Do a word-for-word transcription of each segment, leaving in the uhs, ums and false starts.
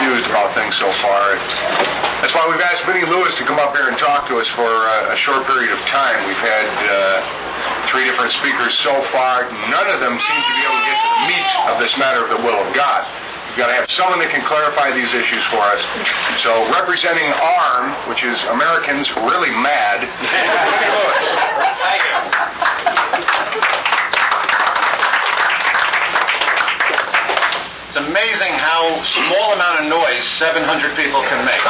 confused about things so far. That's why we've asked Vinnie Lewis to come up here and talk to us for a, a short period of time. We've had uh, three different speakers so far. None of them seem to be able to get to the meat of this matter of the will of God. We've got to have someone that can clarify these issues for us. So representing A R M, which is Americans Really Mad, Vinnie Lewis. Thank you. It's amazing how small amount of noise seven hundred people can make.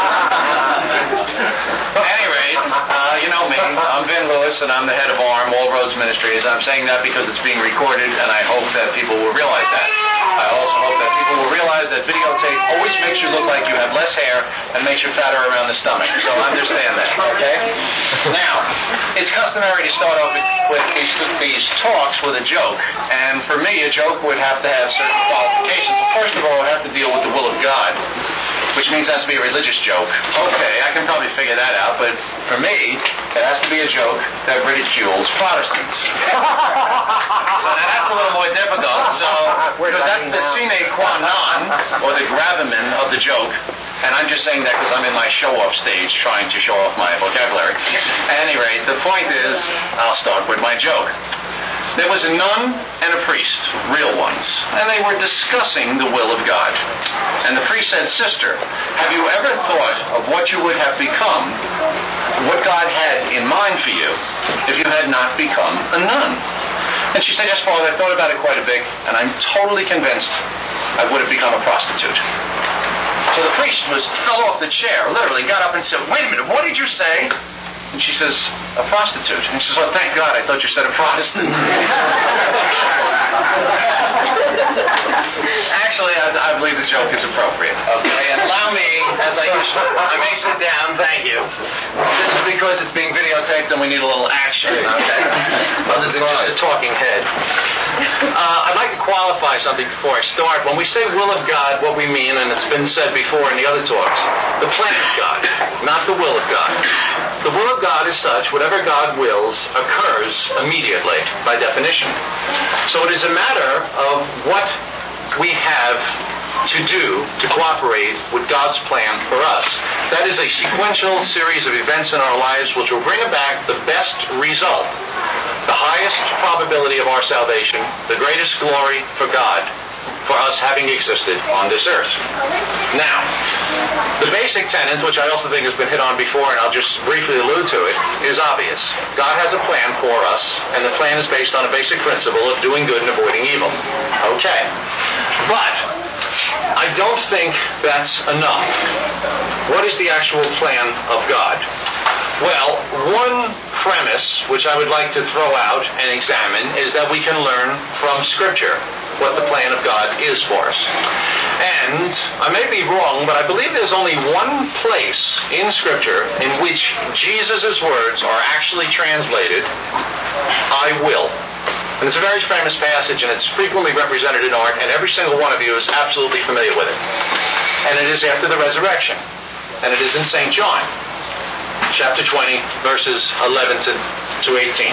At any rate, uh, you know me. I'm Vin Lewis, and I'm the head of A R M, All Roads Ministries. I'm saying that because it's being recorded, and I hope that people will realize that. I also hope that people will realize that videotape always makes you look like you have less hair and makes you fatter around the stomach. So understand that, okay? Now, it's customary to start off with these, these talks with a joke, and for me, a joke would have to have certain qualifications. First of all, I have to deal with the will of God, which means it has to be a religious joke. Okay, I can probably figure that out, but for me, it has to be a joke that ridicules Protestants. So now that's a little more difficult. So because that's the sine qua non, or the gravamen of the joke. And I'm just saying that because I'm in my show-off stage trying to show off my vocabulary. At any rate, the point is, I'll start with my joke. There was a nun and a priest, real ones, and they were discussing the will of God. And the priest said, "Sister, have you ever thought of what you would have become, what God had in mind for you, if you had not become a nun?" And she said, "Yes, Father, I thought about it quite a bit, and I'm totally convinced I would have become a prostitute." So the priest was fell off the chair, literally got up and said, "Wait a minute, what did you say?" And she says, "A prostitute." And he says, "Oh, thank God, I thought you said a Protestant." Actually, I, I believe the joke is appropriate. Okay, and allow me, as I usually, I may sit down, thank you. This is because it's being videotaped and we need a little action, okay? Other than just a talking head. Uh, I'd like to qualify something before I start. When we say will of God, what we mean, and it's been said before in the other talks, the plan of God, not the will of God. The will of God is such, whatever God wills occurs immediately, by definition. So it is a matter of what we have to do to cooperate with God's plan for us. That is a sequential series of events in our lives which will bring about the best result, the highest probability of our salvation, the greatest glory for God, for us having existed on this earth. Now, the basic tenet, which I also think has been hit on before, and I'll just briefly allude to it, is obvious. God has a plan for us, and the plan is based on a basic principle of doing good and avoiding evil. Okay. But I don't think that's enough. What is the actual plan of God? Well, one premise which I would like to throw out and examine is that we can learn from Scripture what the plan of God is for us. And I may be wrong, but I believe there's only one place in Scripture in which Jesus' words are actually translated, "I will." And it's a very famous passage, and it's frequently represented in art, and every single one of you is absolutely familiar with it. And it is after the resurrection. And it is in Saint John, chapter twenty, verses eleven to eighteen.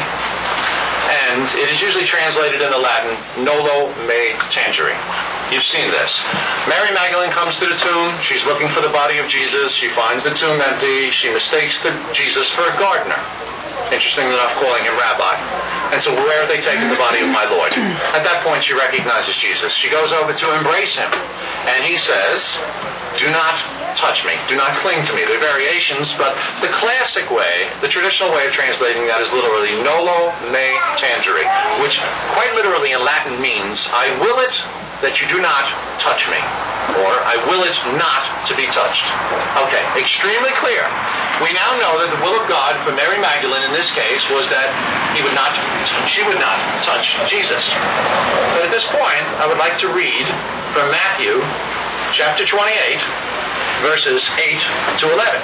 And it is usually translated in the Latin, "Nolo me tangere." You've seen this. Mary Magdalene comes to the tomb. She's looking for the body of Jesus. She finds the tomb empty. She mistakes the Jesus for a gardener. Interestingly enough, calling him rabbi. And so where have they taken the body of my Lord? At that point, she recognizes Jesus. She goes over to embrace him. And he says, "Do not touch me. Do not cling to me." There are variations, but the classic way, the traditional way of translating that is literally "Nolo me tangere," which quite literally in Latin means, "I will it that you do not touch me," or "I will it not to be touched." Okay, extremely clear. We now know that the will of God for Mary Magdalene in this case was that he would not, she would not touch Jesus. But at this point, I would like to read from Matthew chapter twenty-eight, verses eight to eleven.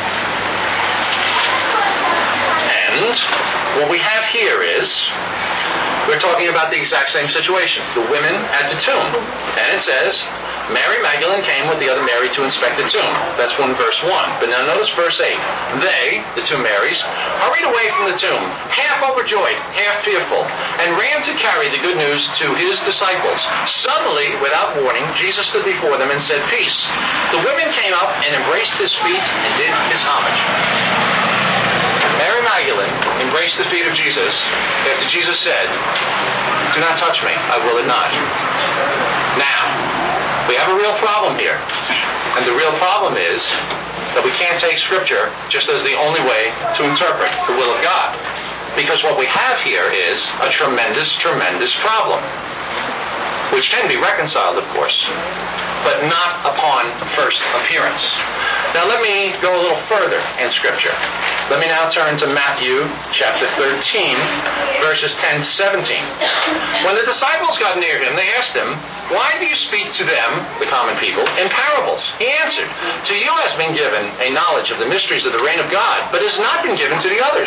And what we have here is, we're talking about the exact same situation. The women at the tomb. And it says, Mary Magdalene came with the other Mary to inspect the tomb. That's one verse one. But now notice verse eight. They, the two Marys, hurried away from the tomb, half overjoyed, half fearful, and ran to carry the good news to his disciples. Suddenly, without warning, Jesus stood before them and said, "Peace." The women came up and embraced his feet and did his homage. Mary Magdalene embraced the feet of Jesus after Jesus said, "Do not touch me, I will it not." Now, we have a real problem here. And the real problem is that we can't take Scripture just as the only way to interpret the will of God. Because what we have here is a tremendous, tremendous problem, which can be reconciled, of course, but not upon first appearance. Now let me go a little further in Scripture. Let me now turn to Matthew chapter thirteen, verses ten to seventeen. When the disciples got near him, they asked him, "Why do you speak to them," the common people, "in parables?" He answered, "To you has been given a knowledge of the mysteries of the reign of God, but it has not been given to the others.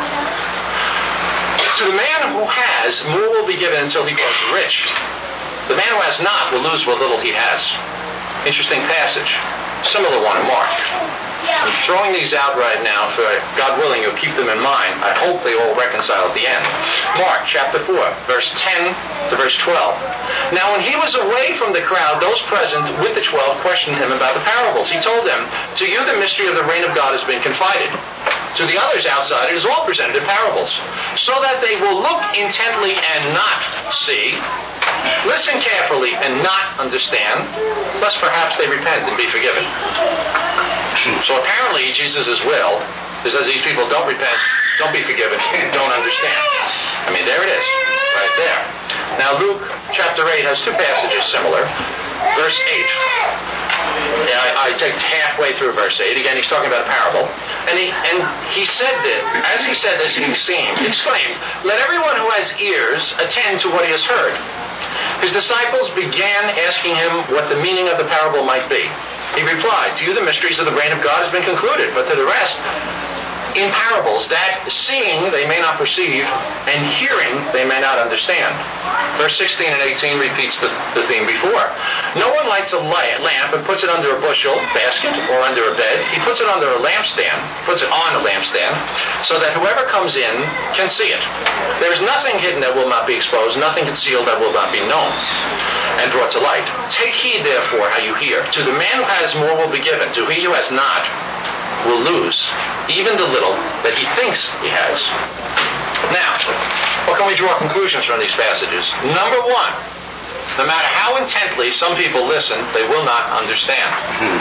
To the man who has, more will be given until he grows rich. The man who has not will lose what little he has." Interesting passage. Similar one in Mark. I'm throwing these out right now, for God willing, you'll keep them in mind. I hope they all reconcile at the end. Mark chapter four, verse ten to verse twelve. Now when he was away from the crowd, those present with the twelve questioned him about the parables. He told them, "To you the mystery of the reign of God has been confided. To the others outside it is all presented in parables, so that they will look intently and not see, listen carefully and not understand, lest perhaps they repent and be forgiven." So apparently Jesus' will is that these people don't repent, don't be forgiven, and don't understand. I mean, there it is, right there. Now Luke chapter eight has two passages similar. Verse eight. Yeah, I, I take halfway through verse eight. Again, he's talking about a parable. And he and he said this, as he said this, he exclaimed, exclaimed, "Let everyone who has ears attend to what he has heard." His disciples began asking him what the meaning of the parable might be. He replied, "To you the mysteries of the reign of God has been concluded, but to the rest in parables, that seeing they may not perceive, and hearing they may not understand." Verse sixteen and eighteen repeats the, the theme before. "No one lights a light, lamp and puts it under a bushel, basket, or under a bed. He puts it under a lampstand, puts it on a lampstand, so that whoever comes in can see it. There is nothing hidden that will not be exposed, nothing concealed that will not be known and brought to light. Take heed, therefore, how you hear. To the man who has more will be given. To he who has not will lose even the little that he thinks he has." Now, what can we draw conclusions from these passages? Number one, no matter how intently some people listen, they will not understand.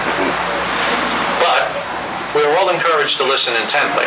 But we are all encouraged to listen intently.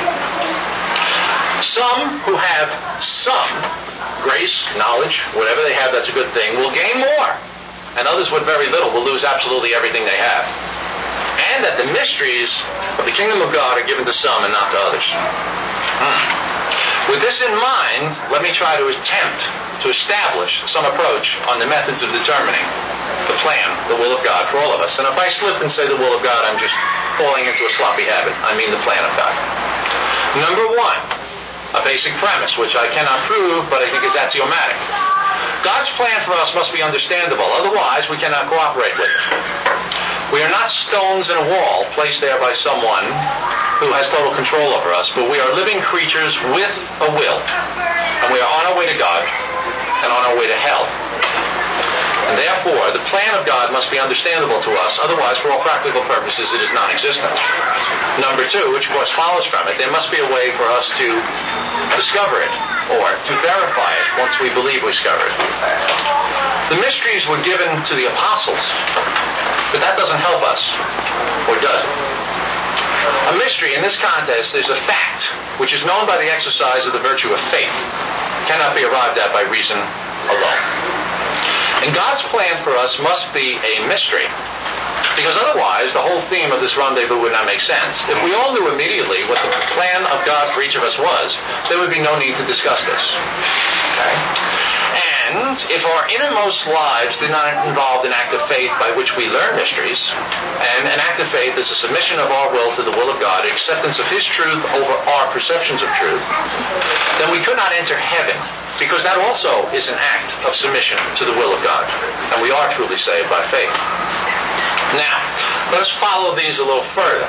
Some who have some grace, knowledge, whatever they have that's a good thing, will gain more. And others with very little will lose absolutely everything they have. And that the mysteries of the kingdom of God are given to some and not to others. Hmm. With this in mind, let me try to attempt to establish some approach on the methods of determining the plan, the will of God for all of us. And if I slip and say the will of God, I'm just falling into a sloppy habit. I mean the plan of God. Number one, a basic premise, which I cannot prove, but I think is axiomatic. God's plan for us must be understandable. Otherwise, we cannot cooperate with it. We are not stones in a wall placed there by someone who has total control over us, but we are living creatures with a will. And we are on our way to God and on our way to hell. And therefore, the plan of God must be understandable to us. Otherwise, for all practical purposes, it is non-existent. Number two, which of course follows from it, there must be a way for us to discover it or to verify it once we believe we discover it. The mysteries were given to the apostles, but that doesn't help us, or does it? A mystery in this context is a fact which is known by the exercise of the virtue of faith. It cannot be arrived at by reason alone. And God's plan for us must be a mystery, because otherwise the whole theme of this rendezvous would not make sense. If we all knew immediately what the plan of God for each of us was, there would be no need to discuss this. Okay? And if our innermost lives did not involve an act of faith by which we learn mysteries, and an act of faith is a submission of our will to the will of God, acceptance of His truth over our perceptions of truth, then we could not enter heaven because that also is an act of submission to the will of God, and we are truly saved by faith. Now, let us follow these a little further.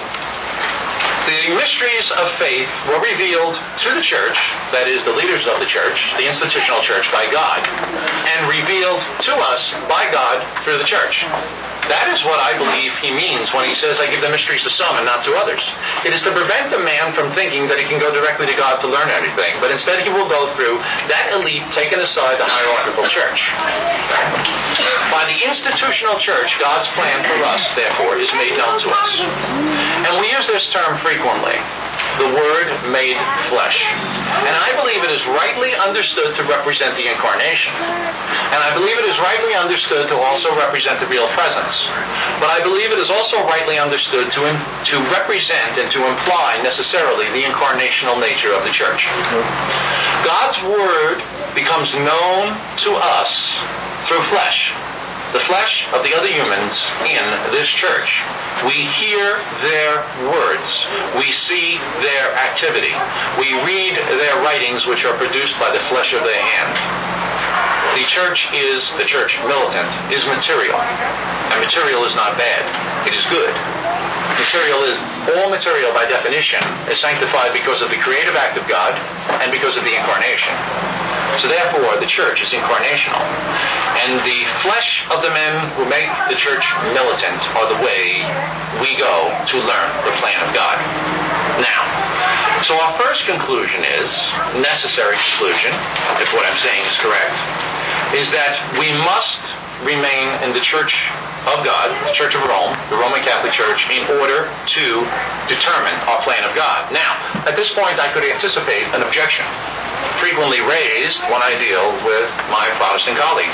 The mysteries of faith were revealed to the church, that is, the leaders of the church, the institutional church, by God, and revealed to us by God through the church. That is what I believe he means when he says, I give the mysteries to some and not to others. It is to prevent a man from thinking that he can go directly to God to learn everything, but instead he will go through that elite taken aside the hierarchical church. By the institutional church, God's plan for us, therefore, is made known to us. And we use this term frequently, the Word made flesh. And I believe it is rightly understood to represent the incarnation. And I believe it is rightly understood to also represent the real presence. But I believe it is also rightly understood to, to represent and to imply necessarily the incarnational nature of the church. God's Word becomes known to us through flesh. The flesh of the other humans in this church. We hear their words. We see their activity. We read their writings, which are produced by the flesh of their hand. The church is, the church militant, is material. And material is not bad. It is good. Material is, all material by definition, is sanctified because of the creative act of God and because of the incarnation. So therefore, the church is incarnational. And the flesh of the men who make the church militant are the way we go to learn the plan of God. Now, so our first conclusion is, necessary conclusion, if what I'm saying is correct, is that we must remain in the church of God, the Church of Rome, the Roman Catholic Church, in order to determine our plan of God. Now, at this point, I could anticipate an objection frequently raised when I deal with my Protestant colleagues.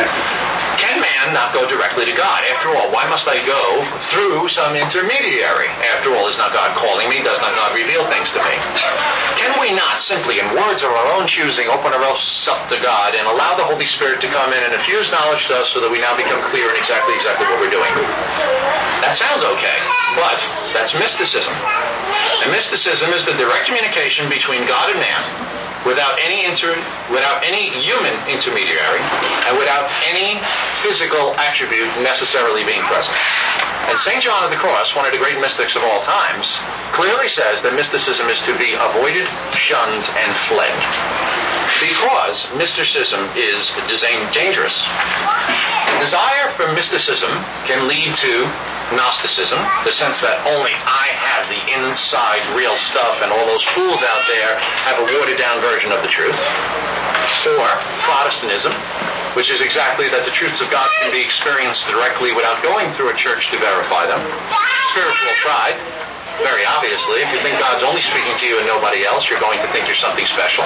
Can man not go directly to God? After all, why must I go through some intermediary? After all, is not God calling me? Does not God reveal things to me? Can we not simply, in words of our own choosing, open ourselves up to God and allow the Holy Spirit to come in and infuse knowledge to us so that we now become clear in exactly, exactly what we're doing? That sounds okay, but that's mysticism. And mysticism is the direct communication between God and man, without any inter, without any human intermediary, and without any physical attribute necessarily being present. And Saint John of the Cross, one of the great mystics of all times, clearly says that mysticism is to be avoided, shunned, and fled. Because mysticism is dangerous. The desire for mysticism can lead to Gnosticism, the sense that only I have the inside real stuff and all those fools out there have a watered-down version of the truth. Or Protestantism, which is exactly that the truths of God can be experienced directly without going through a church to verify them. Spiritual pride. Very obviously, if you think God's only speaking to you and nobody else, you're going to think you're something special.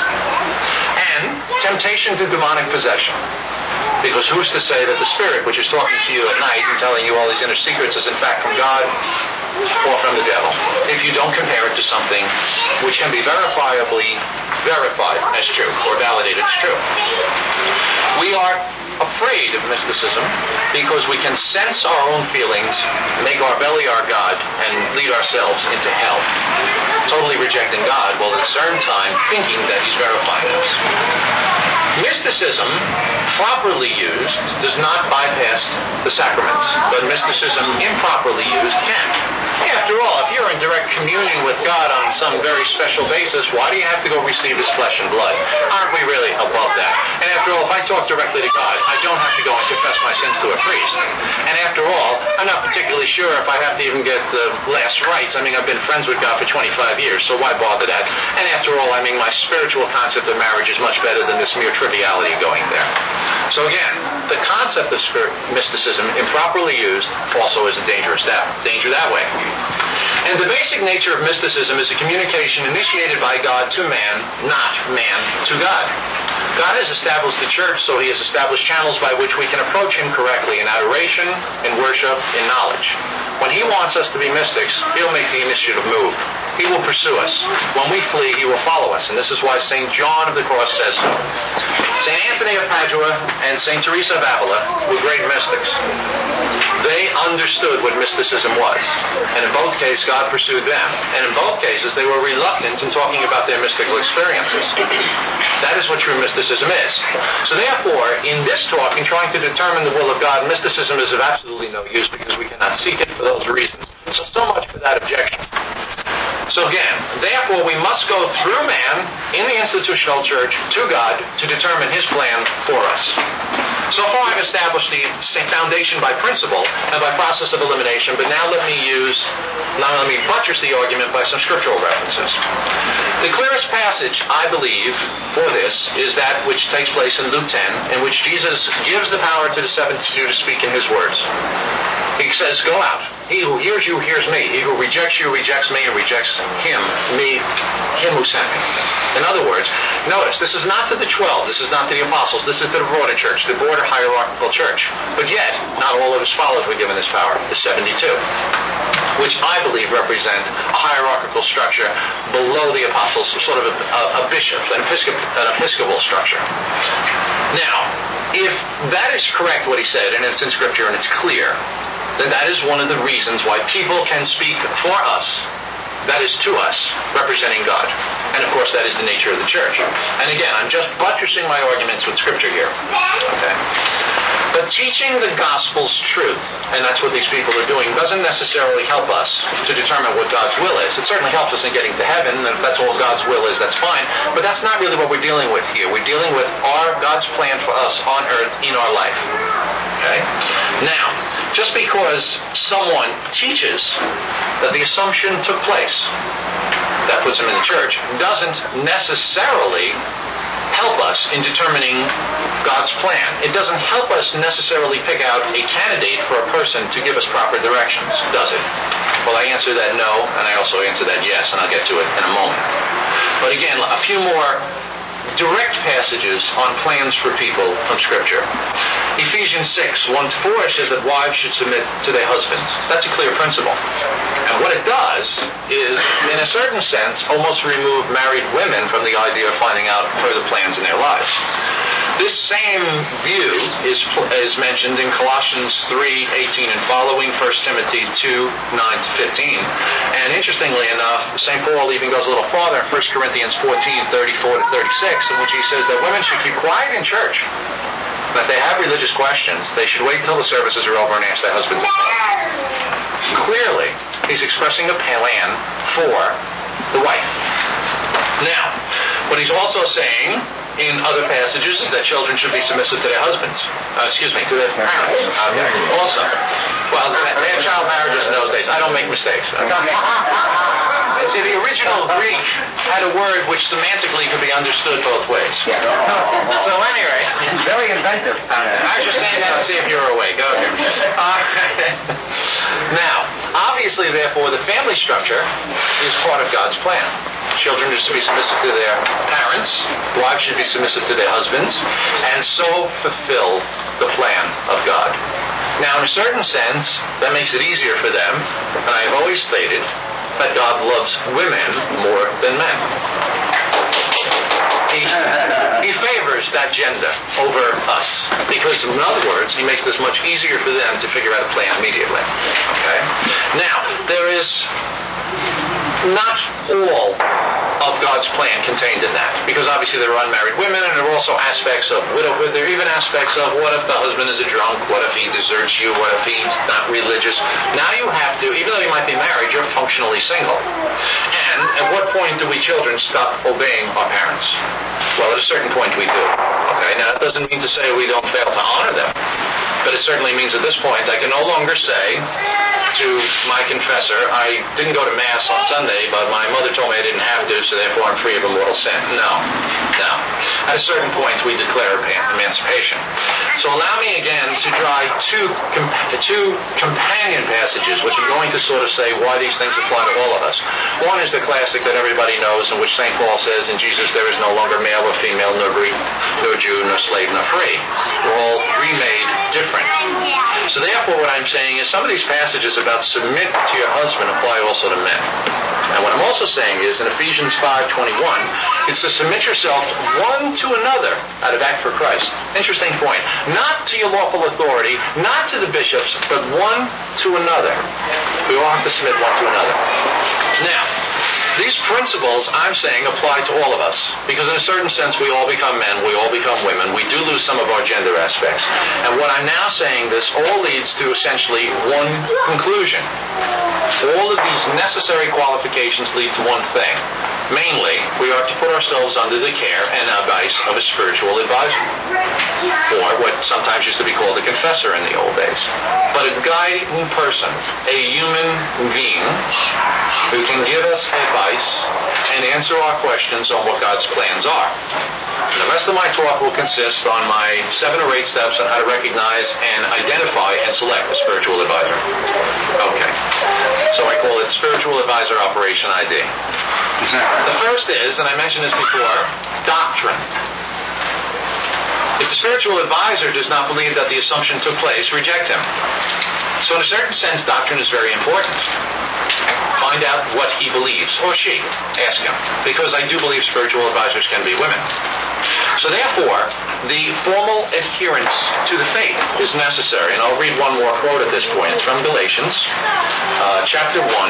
And temptation to demonic possession. Because who's to say that the Spirit, which is talking to you at night and telling you all these inner secrets, is in fact from God or from the devil, if you don't compare it to something which can be verifiably verified as true or validated as true. We are afraid of mysticism because we can sense our own feelings, make our belly our God, and lead ourselves into hell. Totally rejecting God while at the same time thinking that he's verifying us. Mysticism, properly used, does not bypass the sacraments, but mysticism, improperly used, can. After all, if you're in direct communion with God on some very special basis, why do you have to go receive his flesh and blood? Aren't we really above that? And after all, if I talk directly to God, I don't have to go and confess my sins to a priest. And after all, I'm not particularly sure if I have to even get the last rites. I mean, I've been friends with God for twenty-five years, so why bother that? And after all, I mean, my spiritual concept of marriage is much better than this mere triviality going there. So again, the concept of spirit mysticism, improperly used, also is a dangerous that, danger that way. And the basic nature of mysticism is a communication initiated by God to man, not man to God. God has established the church, so he has established channels by which we can approach him correctly in adoration, in worship, in knowledge. When he wants us to be mystics, he'll make the initiative move. He will pursue us. When we flee, he will follow us. And this is why Saint John of the Cross says so. Saint Anthony of Padua and Saint Teresa of Avila were great mystics. They understood understood what mysticism was. And in both cases, God pursued them. And in both cases, they were reluctant in talking about their mystical experiences. That is what true mysticism is. So therefore, in this talk, in trying to determine the will of God, mysticism is of absolutely no use because we cannot seek it for those reasons. So, so much for that objection. So again, therefore we must go through man in the institutional church to God to determine his plan for us. So far I've established the foundation by principle and by process of elimination, but now let me use, now let me buttress the argument by some scriptural references. The clearest passage, I believe, for this is that which takes place in Luke ten, in which Jesus gives the power to the seventy-two to speak in his words. He says, go out. He who hears you hears me. He who rejects you rejects me and rejects him, me, him who sent me. In other words, notice, this is not to the twelve. This is not to the apostles. This is to the broader church, the broader hierarchical church. But yet, not all of his followers were given this power, the seventy-two, which I believe represent a hierarchical structure below the apostles, sort of a, a, a bishop, an episcopal, an episcopal structure. Now, if that is correct, what he said, and it's in Scripture and it's clear, then that is one of the reasons why people can speak for us. That is to us, representing God. And of course, that is the nature of the church. And again, I'm just buttressing my arguments with Scripture here. Okay? But teaching the gospel's truth, and that's what these people are doing, doesn't necessarily help us to determine what God's will is. It certainly helps us in getting to heaven, and if that's all God's will is, that's fine. But that's not really what we're dealing with here. We're dealing with our God's plan for us on earth in our life. Okay? Now, just because someone teaches that the assumption took place, that puts him in the church, doesn't necessarily help us in determining God's plan. It doesn't help us necessarily pick out a candidate for a person to give us proper directions, does it? Well, I answer that no, and I also answer that yes, and I'll get to it in a moment. But again, a few more direct passages on plans for people from Scripture. Ephesians six, one to four says that wives should submit to their husbands. That's a clear principle. And what it does is, in a certain sense, almost remove married women from the idea of finding out further plans in their lives. This same view is, is mentioned in Colossians three, eighteen and following, First Timothy two, nine to fifteen. And interestingly enough, Saint Paul even goes a little farther in First Corinthians fourteen, thirty-four to thirty-six, in which he says that women should keep quiet in church. And if they have religious questions, they should wait until the services are over and ask their husbands. Clearly, he's expressing a plan for the wife. Now, what he's also saying in other passages is that children should be submissive to their husbands. Uh, excuse me, to their parents. Uh, also. Well, they had child marriages in those days. I don't make mistakes. See, the original Greek had a word which semantically could be understood both ways. So anyway. Very inventive. I was just saying that to see if you're awake. Go ahead. Uh, now, obviously, therefore, the family structure is part of God's plan. Children are to be submissive to their parents. Wives should be submissive to their husbands. And so fulfill the plan of God. Now, in a certain sense, that makes it easier for them. And I have always stated that God loves women more than men. He, he favors that gender over us. Because, in other words, he makes this much easier for them to figure out a plan immediately. Okay? Now, there is not all of God's plan contained in that. Because obviously there are unmarried women, and there are also aspects of widowhood. There are even aspects of what if the husband is a drunk? What if he deserts you? What if he's not religious? Now you have to, even though you might be married, you're functionally single. And at what point do we children stop obeying our parents? Well, at a certain point we do. Okay, now that doesn't mean to say we don't fail to honor them. But it certainly means at this point I can no longer say to my confessor, I didn't go to Mass on Sunday, but my mother told me I didn't have to, so therefore I'm free of a mortal sin. No. No. At a certain point, we declare emancipation. So allow me again to try two, comp- two companion passages, which are going to sort of say why these things apply to all of us. One is the classic that everybody knows, in which Saint Paul says, in Jesus there is no longer male or female, nor Greek, nor Jew, nor slave, nor free. We're all remade different. So therefore what I'm saying is some of these passages about submit to your husband apply also to men. And what I'm also saying is, in Ephesians five twenty-one, it's to submit yourself one to another out of act for Christ. Interesting point. Not to your lawful authority, not to the bishops, but one to another. We all have to submit one to another. Now, these principles, I'm saying, apply to all of us. Because in a certain sense, we all become men, we all become women. We do lose some of our gender aspects. And what I'm now saying, this all leads to essentially one conclusion. All of these necessary qualifications lead to one thing. Mainly, we are to put ourselves under the care and advice of a spiritual advisor. Or what sometimes used to be called a confessor in the old days. But a guiding person, a human being, who can give us advice and answer our questions on what God's plans are. And the rest of my talk will consist on my seven or eight steps on how to recognize and identify and select a spiritual advisor. Okay. So I call it Spiritual Advisor Operation I D. The first is, and I mentioned this before, doctrine. If the spiritual advisor does not believe that the assumption took place, reject him. So in a certain sense, doctrine is very important. Find out what he believes, or she. Ask him. Because I do believe spiritual advisors can be women. So therefore, the formal adherence to the faith is necessary. And I'll read one more quote at this point. It's from Galatians, uh, chapter one.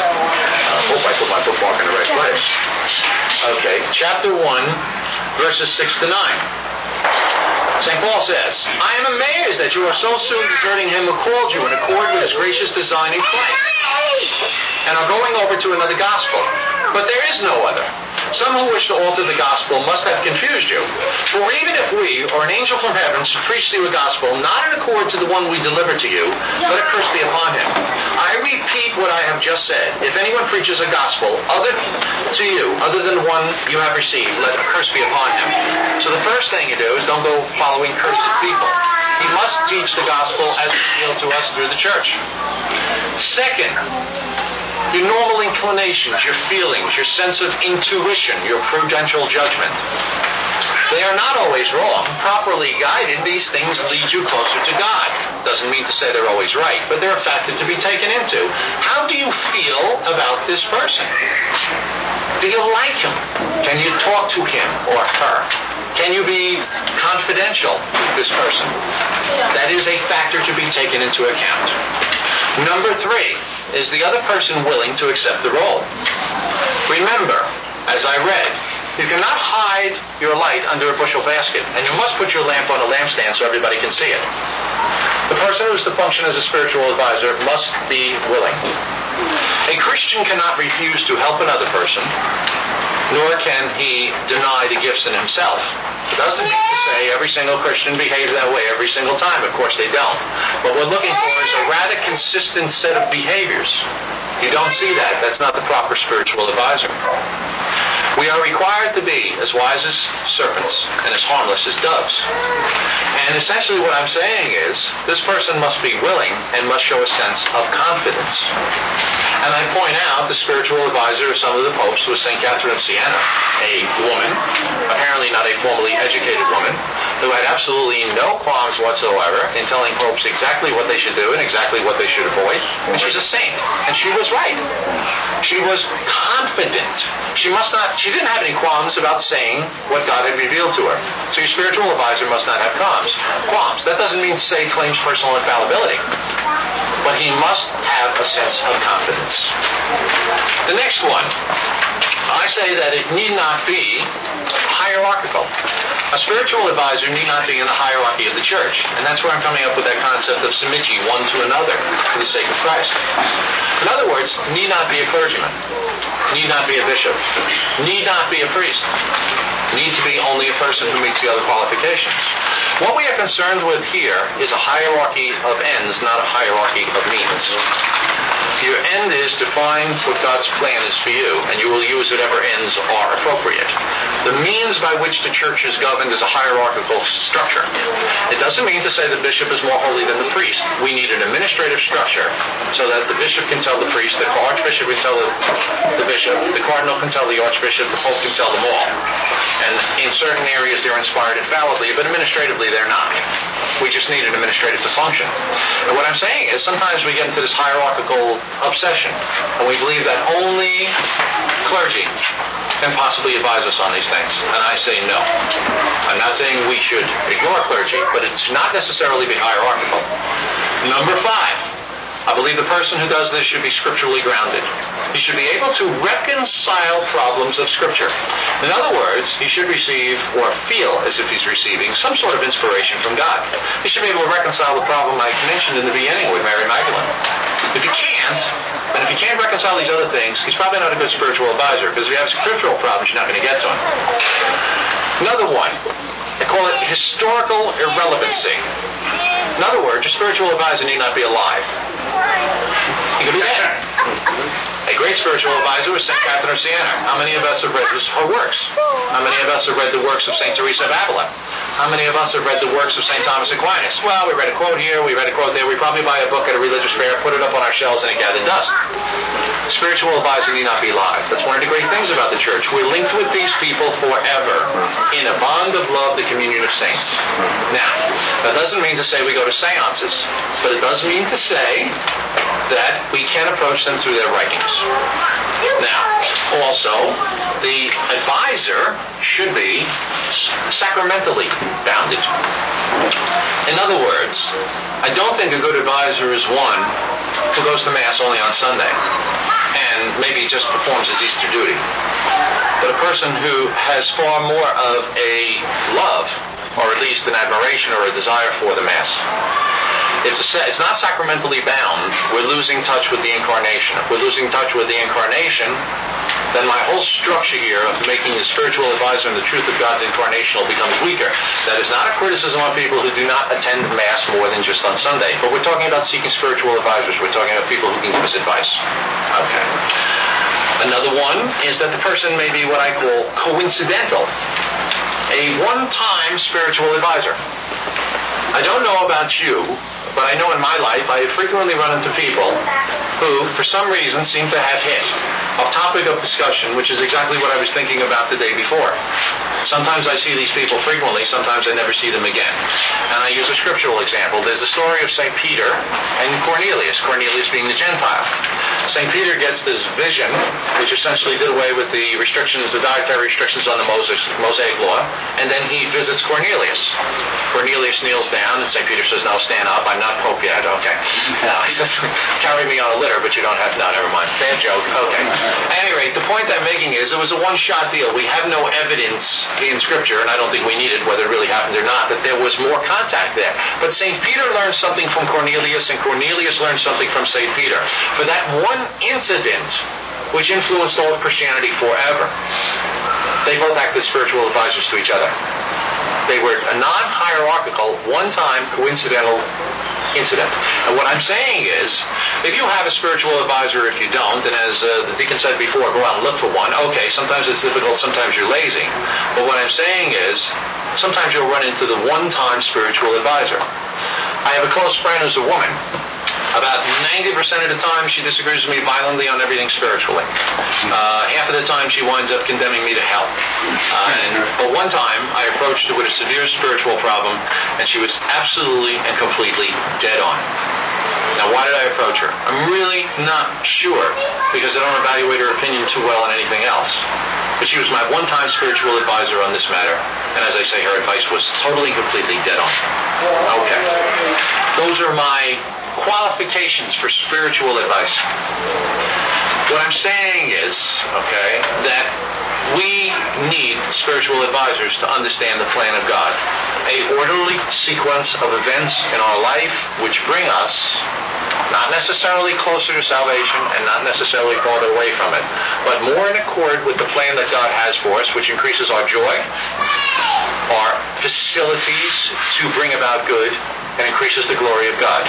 I hope I put my bookmark in the right place. Okay, chapter one, verses six to nine. Saint Paul says, I am amazed that you are so soon deserting him who called you in accord with his gracious design in Christ, and are going over to another gospel. But there is no other. Some who wish to alter the gospel must have confused you. For even if we, or an angel from heaven, should preach to you a gospel not in accord to the one we delivered to you, let a curse be upon him. I repeat what I have just said. If anyone preaches a gospel other to you, other than the one you have received, let a curse be upon him. So the first thing you do is don't go following cursed people. He must teach the gospel as revealed to us through the church. Second, your normal inclinations, your feelings, your sense of intuition, your prudential judgment. They are not always wrong. Properly guided, these things lead you closer to God. Doesn't mean to say they're always right, but they're a factor to be taken into. How do you feel about this person? Do you like him? Can you talk to him or her? Can you be confidential with this person? That is a factor to be taken into account. Number three, is the other person willing to accept the role? Remember, as I read, you cannot hide your light under a bushel basket, and you must put your lamp on a lampstand so everybody can see it. The person who is to function as a spiritual advisor must be willing. A Christian cannot refuse to help another person, nor can he deny the gifts in himself. It doesn't mean to say every single Christian behaves that way every single time. Of course they don't. What we're looking for is a rather consistent set of behaviors. You don't see that. That's not the proper spiritual advisor. We are required to be as wise as serpents and as harmless as doves. And essentially what I'm saying is, this person must be willing and must show a sense of confidence. And I point out the spiritual advisor of some of the popes was Saint Catherine of Siena, a woman, apparently not a formally educated woman, who had absolutely no qualms whatsoever in telling popes exactly what they should do and exactly what they should avoid. And she's a saint. And she was right. She was confident. She must not, she didn't have any qualms about saying what God had revealed to her. So your spiritual advisor must not have qualms. Qualms. That doesn't mean to say he claims personal infallibility. But he must have a sense of confidence. The next one, I say that it need not be hierarchical. A spiritual advisor need not be in the hierarchy of the church. And that's where I'm coming up with that concept of submit ye one to another for the sake of Christ. In other words, need not be a clergyman. Need not be a bishop. Need not be a priest. Need to be only a person who meets the other qualifications. What we are concerned with here is a hierarchy of ends, not a hierarchy of means. Your end is to find what God's plan is for you, and you will use whatever ends are appropriate. The means by which the church is governed is a hierarchical structure. It doesn't mean to say the bishop is more holy than the priest. We need an administrative structure so that the bishop can tell the priest, the archbishop can tell the, the bishop, the cardinal can tell the archbishop, the pope can tell them all. And in certain areas they're inspired infallibly, but administratively they're not. We just need an administrative to function. And what I'm saying is sometimes we get into this hierarchical obsession. And we believe that only clergy can possibly advise us on these things. And I say no. I'm not saying we should ignore clergy, but it should not necessarily be hierarchical. Number five, I believe the person who does this should be scripturally grounded. He should be able to reconcile problems of Scripture. In other words, he should receive or feel as if he's receiving some sort of inspiration from God. He should be able to reconcile the problem I mentioned in the beginning with Mary Magdalene. If he can't, and if he can't reconcile these other things, he's probably not a good spiritual advisor, because if you have scriptural problems, you're not going to get to him. Another one, they call it historical irrelevancy. In other words, your spiritual advisor need not be alive. He could be dead. A great spiritual advisor was Saint Catherine of Siena. How many of us have read her works? How many of us have read the works of Saint Teresa of Avila? How many of us have read the works of Saint Thomas Aquinas? Well, we read a quote here, we read a quote there. We probably buy a book at a religious fair, put it up on our shelves, and it gathered dust. Spiritual advisor need not be alive. That's one of the great things about the church. We're linked with these people forever in a bond of love, the communion of saints. Now, that doesn't mean to say we go to seances, but it does mean to say that we can approach them through their writings. Now, also, the advisor should be sacramentally bounded. In other words, I don't think a good advisor is one who goes to Mass only on Sunday and maybe just performs his Easter duty, but a person who has far more of a love, or at least an admiration or a desire for the Mass. If it's not sacramentally bound, we're losing touch with the Incarnation. If we're losing touch with the Incarnation, then my whole structure here of making a spiritual advisor in the truth of God's incarnational becomes weaker. That is not a criticism on people who do not attend Mass more than just on Sunday. But we're talking about seeking spiritual advisors. We're talking about people who can give us advice. Okay. Another one is that the person may be what I call coincidental. A one-time spiritual advisor. I don't know about you, but I know in my life I have frequently run into people who, for some reason, seem to have hit a topic of discussion, which is exactly what I was thinking about the day before. Sometimes I see these people frequently, sometimes I never see them again. And I use a scriptural example. There's the story of Saint Peter and Cornelius, Cornelius being the Gentile. Saint Peter gets this vision, which essentially did away with the restrictions, the dietary restrictions on the Moses, Mosaic law, and then he visits Cornelius. Cornelius kneels down, and Saint Peter says, "No, stand up, I'm not Pope yet." Okay. No, he says, "Carry me on a litter, but you don't have to." No, never mind. Bad joke. Okay. At any rate, the point I'm making is it was a one-shot deal. We have no evidence in Scripture, and I don't think we need it, whether it really happened or not, that there was more contact there. But Saint Peter learned something from Cornelius, and Cornelius learned something from Saint Peter. For that one incident, which influenced all of Christianity forever, they both acted as spiritual advisors to each other. They were a non-hierarchical, one-time, coincidental incident. And what I'm saying is, if you have a spiritual advisor, if you don't, and as uh, the deacon said before, go out and look for one. Okay, sometimes it's difficult, sometimes you're lazy. But what I'm saying is, sometimes you'll run into the one-time spiritual advisor. I have a close friend who's a woman. About ninety percent of the time, she disagrees with me violently on everything spiritually. Uh, half of the time, she winds up condemning me to hell. Uh, and but one time, I approached her with a severe spiritual problem, and she was absolutely and completely dead on. Now, why did I approach her? I'm really not sure, because I don't evaluate her opinion too well on anything else. But she was my one-time spiritual advisor on this matter, and as I say, her advice was totally, completely dead on. Okay. Those are my qualifications for spiritual advice. What I'm saying is, okay, that we need spiritual advisors to understand the plan of God. A orderly sequence of events in our life which bring us not necessarily closer to salvation and not necessarily farther away from it, but more in accord with the plan that God has for us, which increases our joy, our facilities to bring about good, and increases the glory of God,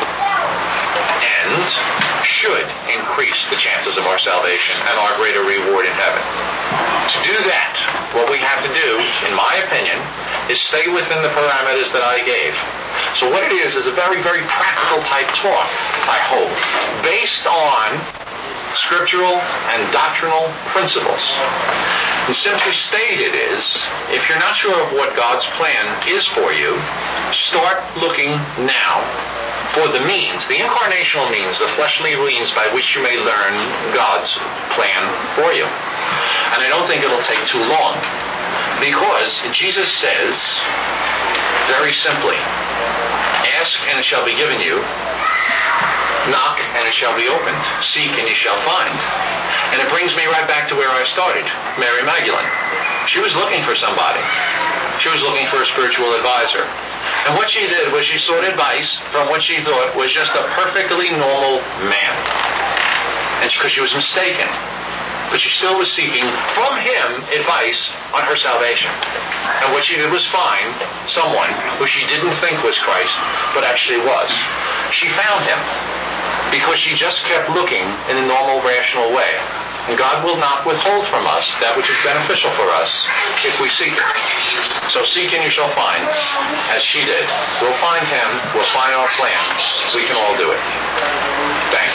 and should increase the chances of our salvation and our greater reward in heaven. To do that, what we have to do, in my opinion, is stay within the parameters that I gave. So what it is is a very, very practical type talk, I hope, based on scriptural and doctrinal principles. And simply stated is, if you're not sure of what God's plan is for you, start looking now for the means, the incarnational means, the fleshly means by which you may learn God's plan for you. And I don't think it'll take too long, because Jesus says, very simply, ask and it shall be given you, knock and it shall be opened, seek and you shall find. And it brings me right back to where I started, Mary Magdalene. She was looking for somebody. She was looking for a spiritual advisor. And what she did was she sought advice from what she thought was just a perfectly normal man. And because she was mistaken. But she still was seeking from him advice on her salvation. And what she did was find someone who she didn't think was Christ, but actually was. She found him because she just kept looking in a normal, rational way. And God will not withhold from us that which is beneficial for us if we seek it. So seek and you shall find, as she did. We'll find him. We'll find our plan. We can all do it. Thanks.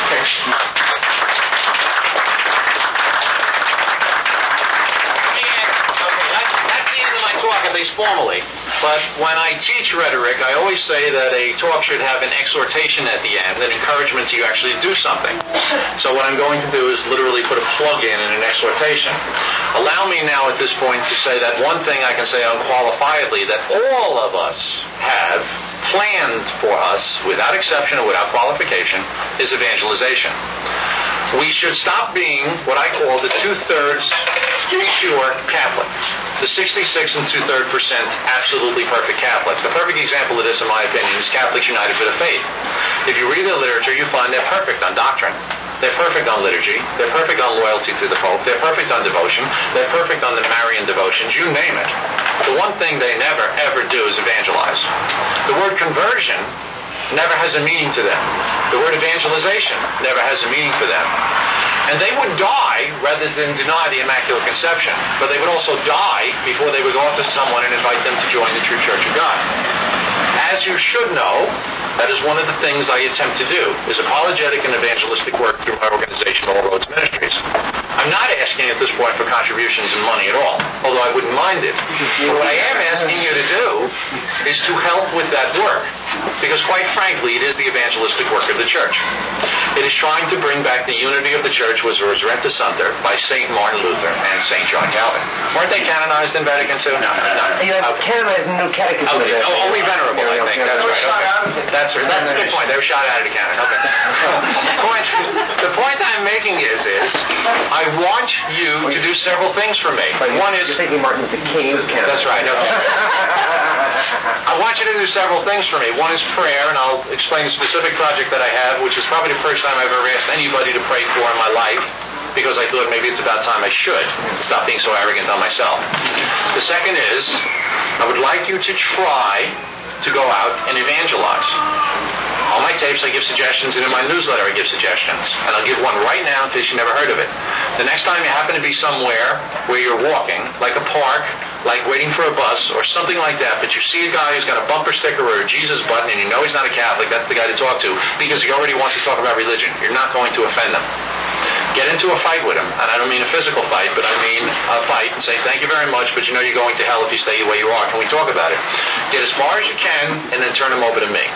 Talk, at least formally. But when I teach rhetoric, I always say that a talk should have an exhortation at the end, an encouragement to you actually do something. So what I'm going to do is literally put a plug in in an exhortation. Allow me now at this point to say that one thing I can say unqualifiedly that all of us have planned for us, without exception and without qualification, is evangelization. We should stop being what I call the two-thirds pure Catholic. The sixty-six and two-thirds percent absolutely perfect Catholics. The perfect example of this, in my opinion, is Catholics United for the Faith. If you read their literature, you find they're perfect on doctrine. They're perfect on liturgy. They're perfect on loyalty to the Pope. They're perfect on devotion. They're perfect on the Marian devotions. You name it. The one thing they never, ever do is evangelize. The word conversion never has a meaning to them. The word evangelization never has a meaning for them. And they would die rather than deny the Immaculate Conception. But they would also die before they would go up to someone and invite them to join the true Church of God. As you should know, that is one of the things I attempt to do, is apologetic and evangelistic work through my organization, All Roads Ministries. I'm not asking at this point for contributions and money at all, although I wouldn't mind it. But what I am asking you to do is to help with that work, because quite frankly, it is the evangelistic work of the Church. It is trying to bring back the unity of the Church, which was rent asunder by Saint Martin Luther and Saint John Calvin. Weren't they canonized in Vatican two? No, no, no. Yeah, okay. Canonized in the New Catechism. Okay. Oh, only venerable, I think. That's right. Okay. That's right. That's a good point. They were shot out of the cannon. Okay. the, point, the point I'm making is, is I want you to do several things for me. One is... You're thinking Martin Luther King's canon. That's right. Okay. I want you to do several things for me. One is prayer, and I'll explain a specific project that I have, which is probably the first time I've ever asked anybody to pray for in my life, because I thought maybe it's about time I should stop being so arrogant on myself. The second is, I would like you to try to go out and evangelize. On my tapes, I give suggestions, and in my newsletter, I give suggestions. And I'll give one right now in case you never heard of it. The next time you happen to be somewhere where you're walking, like a park, like waiting for a bus, or something like that, but you see a guy who's got a bumper sticker or a Jesus button, and you know he's not a Catholic, that's the guy to talk to, because he already wants to talk about religion. You're not going to offend him. Get into a fight with him, and I don't mean a physical fight, but I mean a fight, and say, thank you very much, but you know you're going to hell if you stay where you are. Can we talk about it? Get as far as you can, and then turn him over to me.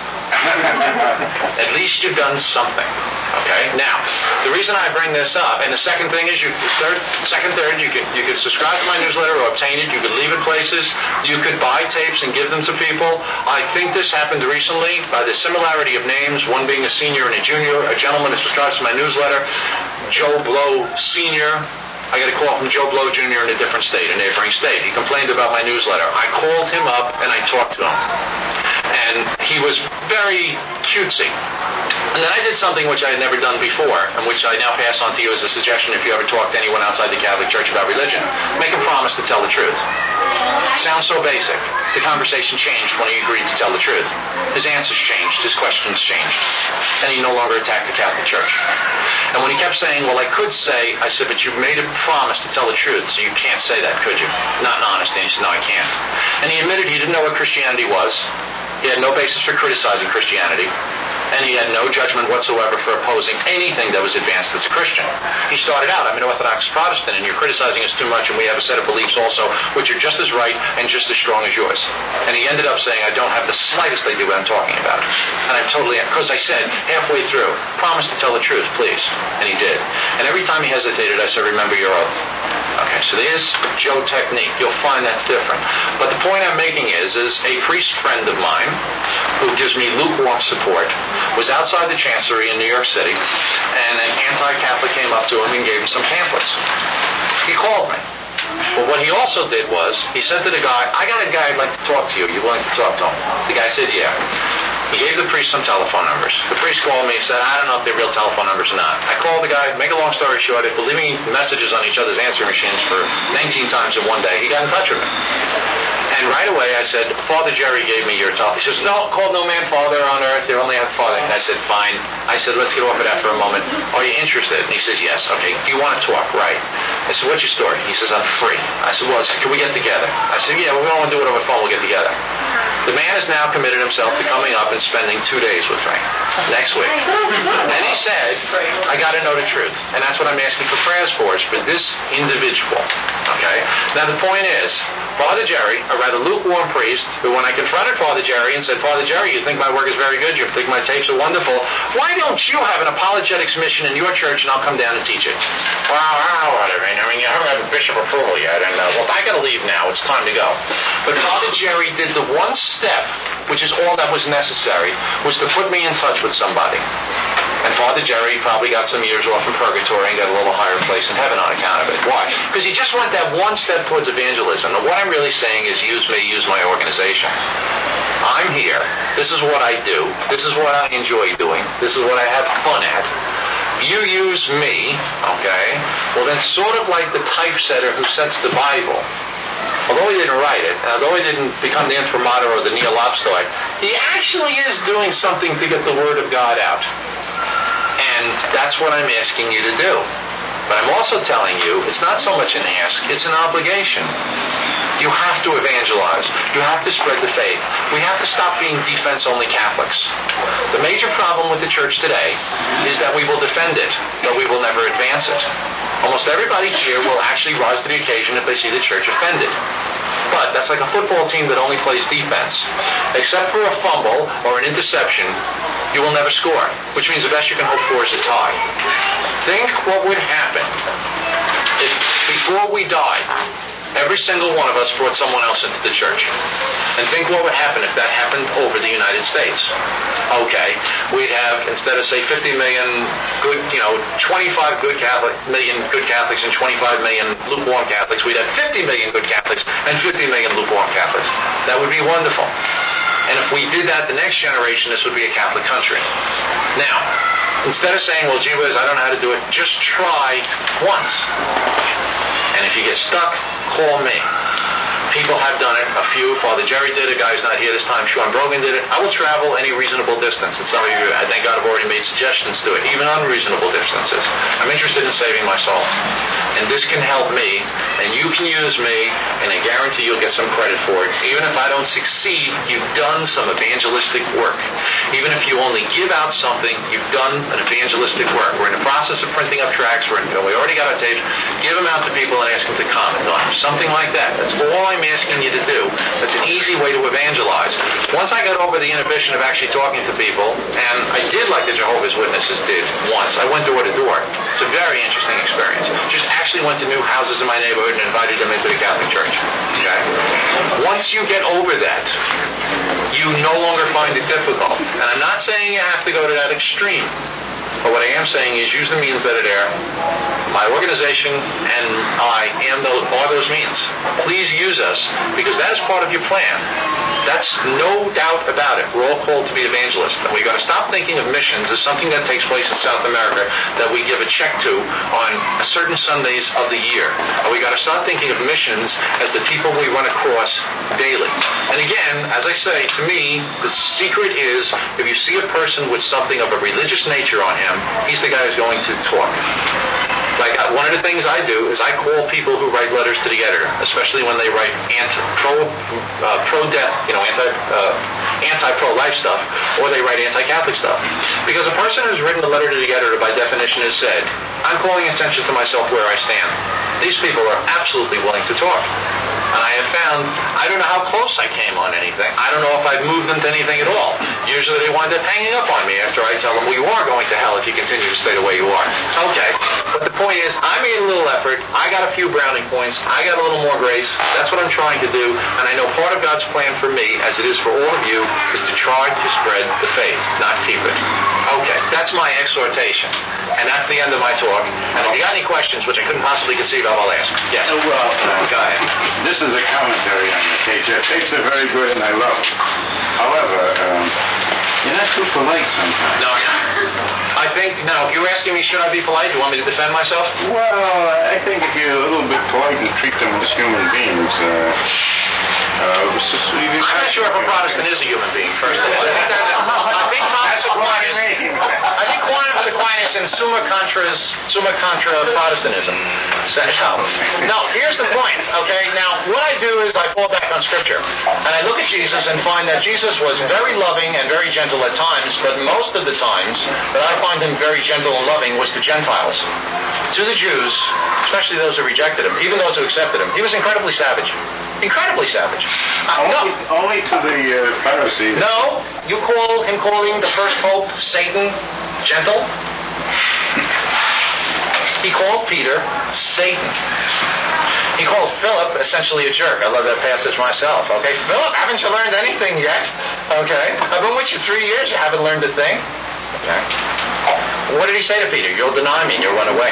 At least you've done something. Okay? Now, the reason I bring this up, and the second thing is, you third, second, third, you could you could subscribe to my newsletter or obtain it. You could leave it places. You could buy tapes and give them to people. I think this happened recently by the similarity of names, one being a senior and a junior, a gentleman who subscribes to my newsletter, Joe Blow Senior. I got a call from Joe Blow Junior in a different state, a neighboring state. He complained about my newsletter. I called him up and I talked to him. And he was very cutesy. And then I did something which I had never done before, and which I now pass on to you as a suggestion if you ever talk to anyone outside the Catholic Church about religion. Make a promise to tell the truth. Sounds so basic. The conversation changed when he agreed to tell the truth. His answers changed. His questions changed. And he no longer attacked the Catholic Church. And when he kept saying, well, I could say, I said, but you've made a promise to tell the truth, so you can't say that, could you? Not in honesty. And he said, no, I can't. And he admitted he didn't know what Christianity was. He had no basis for criticizing Christianity. And he had no judgment whatsoever for opposing anything that was advanced as a Christian. He started out, I'm an Orthodox Protestant, and you're criticizing us too much, and we have a set of beliefs also which are just as right and just as strong as yours. And he ended up saying, I don't have the slightest idea what I'm talking about. And I'm totally, because I said halfway through, promise to tell the truth, please. And he did. And every time he hesitated, I said, remember your oath. Okay, so there's Joe technique. You'll find that's different. But the point I'm making is, is a priest friend of mine who gives me lukewarm support was outside the chancery in New York City, and an anti-Catholic came up to him and gave him some pamphlets. He called me. But what he also did was, he said to the guy, I got a guy I'd like to talk to you. You willing to talk to him? The guy said, yeah. He gave the priest some telephone numbers. The priest called me and said, I don't know if they're real telephone numbers or not. I called the guy, make a long story short, after leaving messages on each other's answering machines for nineteen times in one day, he got in touch with me. And right away I said, Father Jerry gave me your telephone. He says, no, call no man father on earth. They only have father. And I said, fine. I said, let's get off of that for a moment. Are you interested? And he says, yes. Okay. Do you want to talk? Right. I said, what's your story? He says, I'm free. I said, well, can we get together? I said, yeah, we don't want to do it over the phone. We'll get together. The man has now committed himself to coming up and spending two days with me next week. And he said, I got to know the truth. And that's what I'm asking for prayers for, is for this individual. Okay? Now the point is, Father Jerry, a rather lukewarm priest, who when I confronted Father Jerry and said, Father Jerry, you think my work is very good, you think my tapes are wonderful, why don't you have an apologetics mission in your church and I'll come down and teach it? Well, I don't know what I mean. I mean, you haven't had the bishop approval yet, and uh, well, I got to leave now. It's time to go. But Father Jerry did the one step, which is all that was necessary, was to put me in touch with somebody. And Father Jerry probably got some years off in purgatory and got a little higher place in heaven on account of it. Why? Because he just went that one step towards evangelism. And what I'm really saying is, use me, use my organization. I'm here. This is what I do. This is what I enjoy doing. This is what I have fun at. You use me, okay? Well, then sort of like the typesetter who sets the Bible, although he didn't write it, although he didn't become the imprimatur or the neo-Lobstoid, he actually is doing something to get the Word of God out. And that's what I'm asking you to do. But I'm also telling you, it's not so much an ask, it's an obligation. You have to evangelize. You have to spread the faith. We have to stop being defense-only Catholics. The major problem with the church today is that we will defend it, but we will never advance it. Almost everybody here will actually rise to the occasion if they see the church offended. But that's like a football team that only plays defense. Except for a fumble or an interception, you will never score, which means the best you can hope for is a tie. Think what would happen if before we died, every single one of us brought someone else into the church. And think what would happen if that happened over the United States. Okay, we'd have, instead of say fifty million good, you know, twenty-five good Catholic, million good Catholics and twenty-five million lukewarm Catholics, we'd have fifty million good Catholics and fifty million lukewarm Catholics. That would be wonderful. And if we did that the next generation, this would be a Catholic country. Now, instead of saying, well, gee whiz, I don't know how to do it, just try once. And if you get stuck, call me. People have done it. A few. Father Jerry did it. Guy's not here this time. Sean Brogan did it. I will travel any reasonable distance. And some of you, I thank God, have already made suggestions to it, even unreasonable distances. I'm interested in saving my soul. And this can help me, and you can use me, and I guarantee you'll get some credit for it. Even if I don't succeed, you've done some evangelistic work. Even if you only give out something, you've done an evangelistic work. We're in the process of printing up tracts. We're in, we already got our tapes. Give them out to people and ask them to comment on them. Something like that. That's all I'm asking you to do. That's an easy way to evangelize. Once I got over the inhibition of actually talking to people, and I did like the Jehovah's Witnesses did once. I went door to door. It's a very interesting experience. Just actually went to new houses in my neighborhood and invited them into the Catholic Church. Okay? Once you get over that, you no longer find it difficult. And I'm not saying you have to go to that extreme. But what I am saying is use the means that are there. My organization and I am those, are those means. Please use us, because that is part of your plan. That's no doubt about it. We're all called to be evangelists. And we've got to stop thinking of missions as something that takes place in South America that we give a check to on certain Sundays of the year. And we've got to start thinking of missions as the people we run across daily. And again, as I say, to me, the secret is if you see a person with something of a religious nature on him, he's the guy who's going to talk. Like uh, one of the things I do is I call people who write letters to the editor, especially when they write anti pro uh, pro death, you know, anti uh, anti pro life stuff, or they write anti Catholic stuff. Because a person who's written a letter to the editor, by definition, has said, "I'm calling attention to myself where I stand." These people are absolutely willing to talk. And I have found, I don't know how close I came on anything. I don't know if I've moved them to anything at all. Usually they wind up hanging up on me after I tell them, well, you are going to hell if you continue to stay the way you are. Okay. But the point is, I made a little effort. I got a few browning points. I got a little more grace. That's what I'm trying to do. And I know part of God's plan for me, as it is for all of you, is to try to spread the faith, not keep it. Okay. That's my exhortation. And that's the end of my talk. And if you got any questions, which I couldn't possibly conceive of, I'll ask. Yes. Oh, well, uh, Go ahead. This is a commentary on the tapes. The tapes are very good and I love them. However, um, you're not too polite sometimes. No, I think, no, if you're asking me, should I be polite? Do you want me to defend myself? Well, I think if you're a little bit polite and treat them as human beings, uh, uh, it's just, you I'm not sure if a Protestant is a human being, first of all. I think, that, I think Thomas Aquinas, I think Thomas Aquinas and Summa Contra's, Summa Contra Protestantism said so. No, here's the point, okay? Now, what I do is I fall back on Scripture, and I look at Jesus and find that Jesus was very loving and very gentle at times, but most of the times that I find him very gentle and loving was to Gentiles. To the Jews, especially those who rejected him, even those who accepted him, he was incredibly savage. Incredibly savage. Uh, only, no. only to the uh, Pharisees. No, you call him calling the first pope Satan gentle? He called Peter Satan. He called Philip essentially a jerk. I love that passage myself. Okay, Philip, haven't you learned anything yet? Okay, I've been with you three years. You haven't learned a thing. Okay. What did he say to Peter? You'll deny me and you'll run away.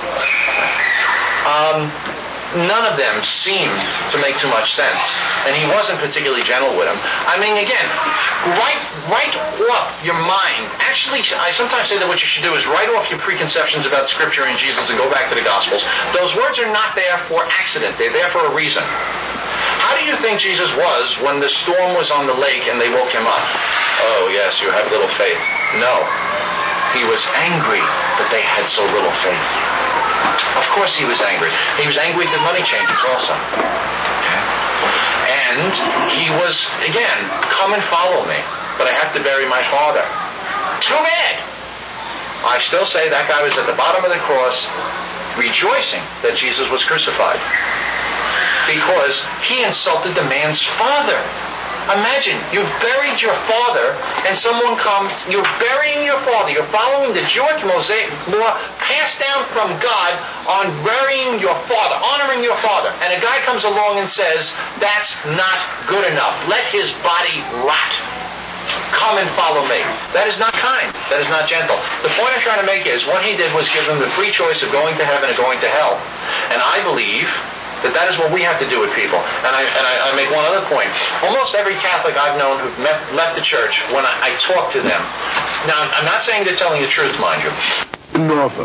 Um, none of them seemed to make too much sense, and he wasn't particularly gentle with him. I mean, again, write write off your mind. Actually, I sometimes say that what you should do is write off your preconceptions about Scripture and Jesus and go back to the Gospels. Those words are not there for accident. They're there for a reason. How do you think Jesus was when the storm was on the lake and they woke him up? Oh, yes, you have little faith. No. He was angry that they had so little faith. Of course he was angry. He was angry at the money changers also. Okay. And he was, again, come and follow me, but I have to bury my father. Too bad. I still say that guy was at the bottom of the cross rejoicing that Jesus was crucified because he insulted the man's father. Imagine, you've buried your father, and someone comes, you're burying your father. You're following the Jewish Mosaic law passed down from God on burying your father, honoring your father. And a guy comes along and says, that's not good enough. Let his body rot. Come and follow me. That is not kind. That is not gentle. The point I'm trying to make is, what he did was give them the free choice of going to heaven or going to hell. And I believe that that is what we have to do with people. And I and I, I make one other point. Almost every Catholic I've known who've met, left the church, when I, I talk to them. Now, I'm not saying they're telling the truth, mind you. Norfolk.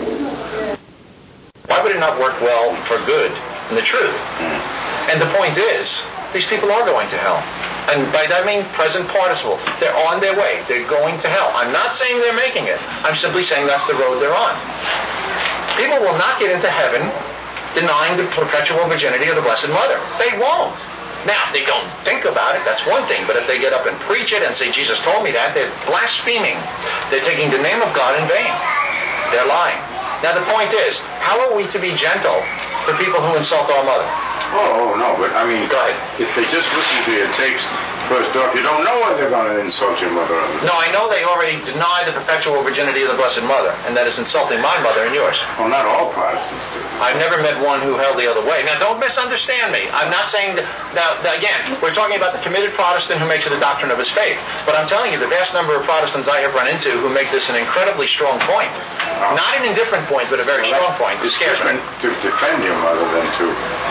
Why would it not work well for good and the truth? And the point is, these people are going to hell. And by that I mean present participle. They're on their way. They're going to hell. I'm not saying they're making it. I'm simply saying that's the road they're on. People will not get into heaven denying the perpetual virginity of the Blessed Mother. They won't. Now, they don't think about it, that's one thing, but if they get up and preach it and say, Jesus told me that, they're blaspheming. They're taking the name of God in vain. They're lying. Now, the point is, how are we to be gentle for people who insult our mother? Oh, no, but I mean, Go ahead. if they just listen to your tapes first off, you don't know whether they're going to insult your mother or not. No, I know they already deny the perpetual virginity of the Blessed Mother, and that is insulting my mother and yours. Well, not all Protestants do. I've never met one who held the other way. Now, don't misunderstand me. I'm not saying that, now, again, we're talking about the committed Protestant who makes it a doctrine of his faith. But I'm telling you, the vast number of Protestants I have run into who make this an incredibly strong point. Not an indifferent point, but a very strong point. It It's scares me. different to defend your mother than to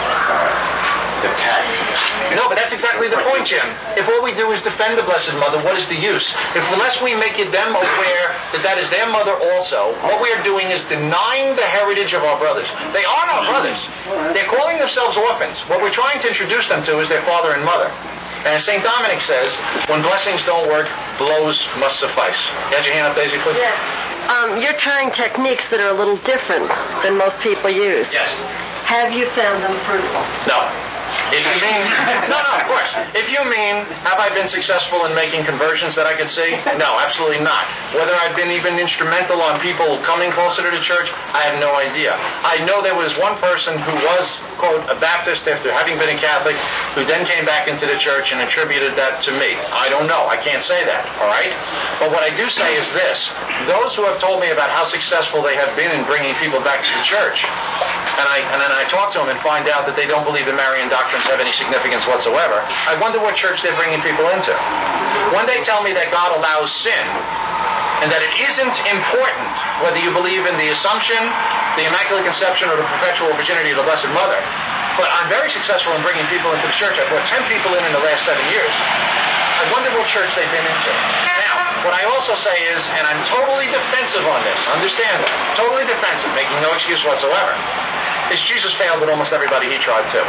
uh, attack. No, but that's exactly the point, Jim. If all we do is defend the Blessed Mother, what is the use? If unless we make it them aware that that is their mother also, what we are doing is denying the heritage of our brothers. They aren't our brothers. They're calling themselves orphans. What we're trying to introduce them to is their father and mother. And as Saint Dominic says, when blessings don't work, blows must suffice. You had your hand up, Daisy, please? Yes. Um, you're trying techniques that are a little different than most people use. Yes. Have you found them fruitful? No. If you mean, no, no, of course. If you mean, have I been successful in making conversions that I could see? No, absolutely not. Whether I've been even instrumental on people coming closer to the church, I have no idea. I know there was one person who was, quote, a Baptist after having been a Catholic, who then came back into the church and attributed that to me. I don't know. I can't say that, all right? But what I do say is this. Those who have told me about how successful they have been in bringing people back to the church, and I and then I talk to them and find out that they don't believe the Marian doctrines have any significance whatsoever, I wonder what church they're bringing people into. When they tell me that God allows sin, and that it isn't important whether you believe in the Assumption, the Immaculate Conception, or the perpetual virginity of the Blessed Mother, but I'm very successful in bringing people into the church. I've brought ten people in in the last seven years. I wonder what church they've been into. Now, what I also say is, and I'm totally defensive on this, understand that, totally defensive, making no excuse whatsoever, is Jesus failed with almost everybody he tried to.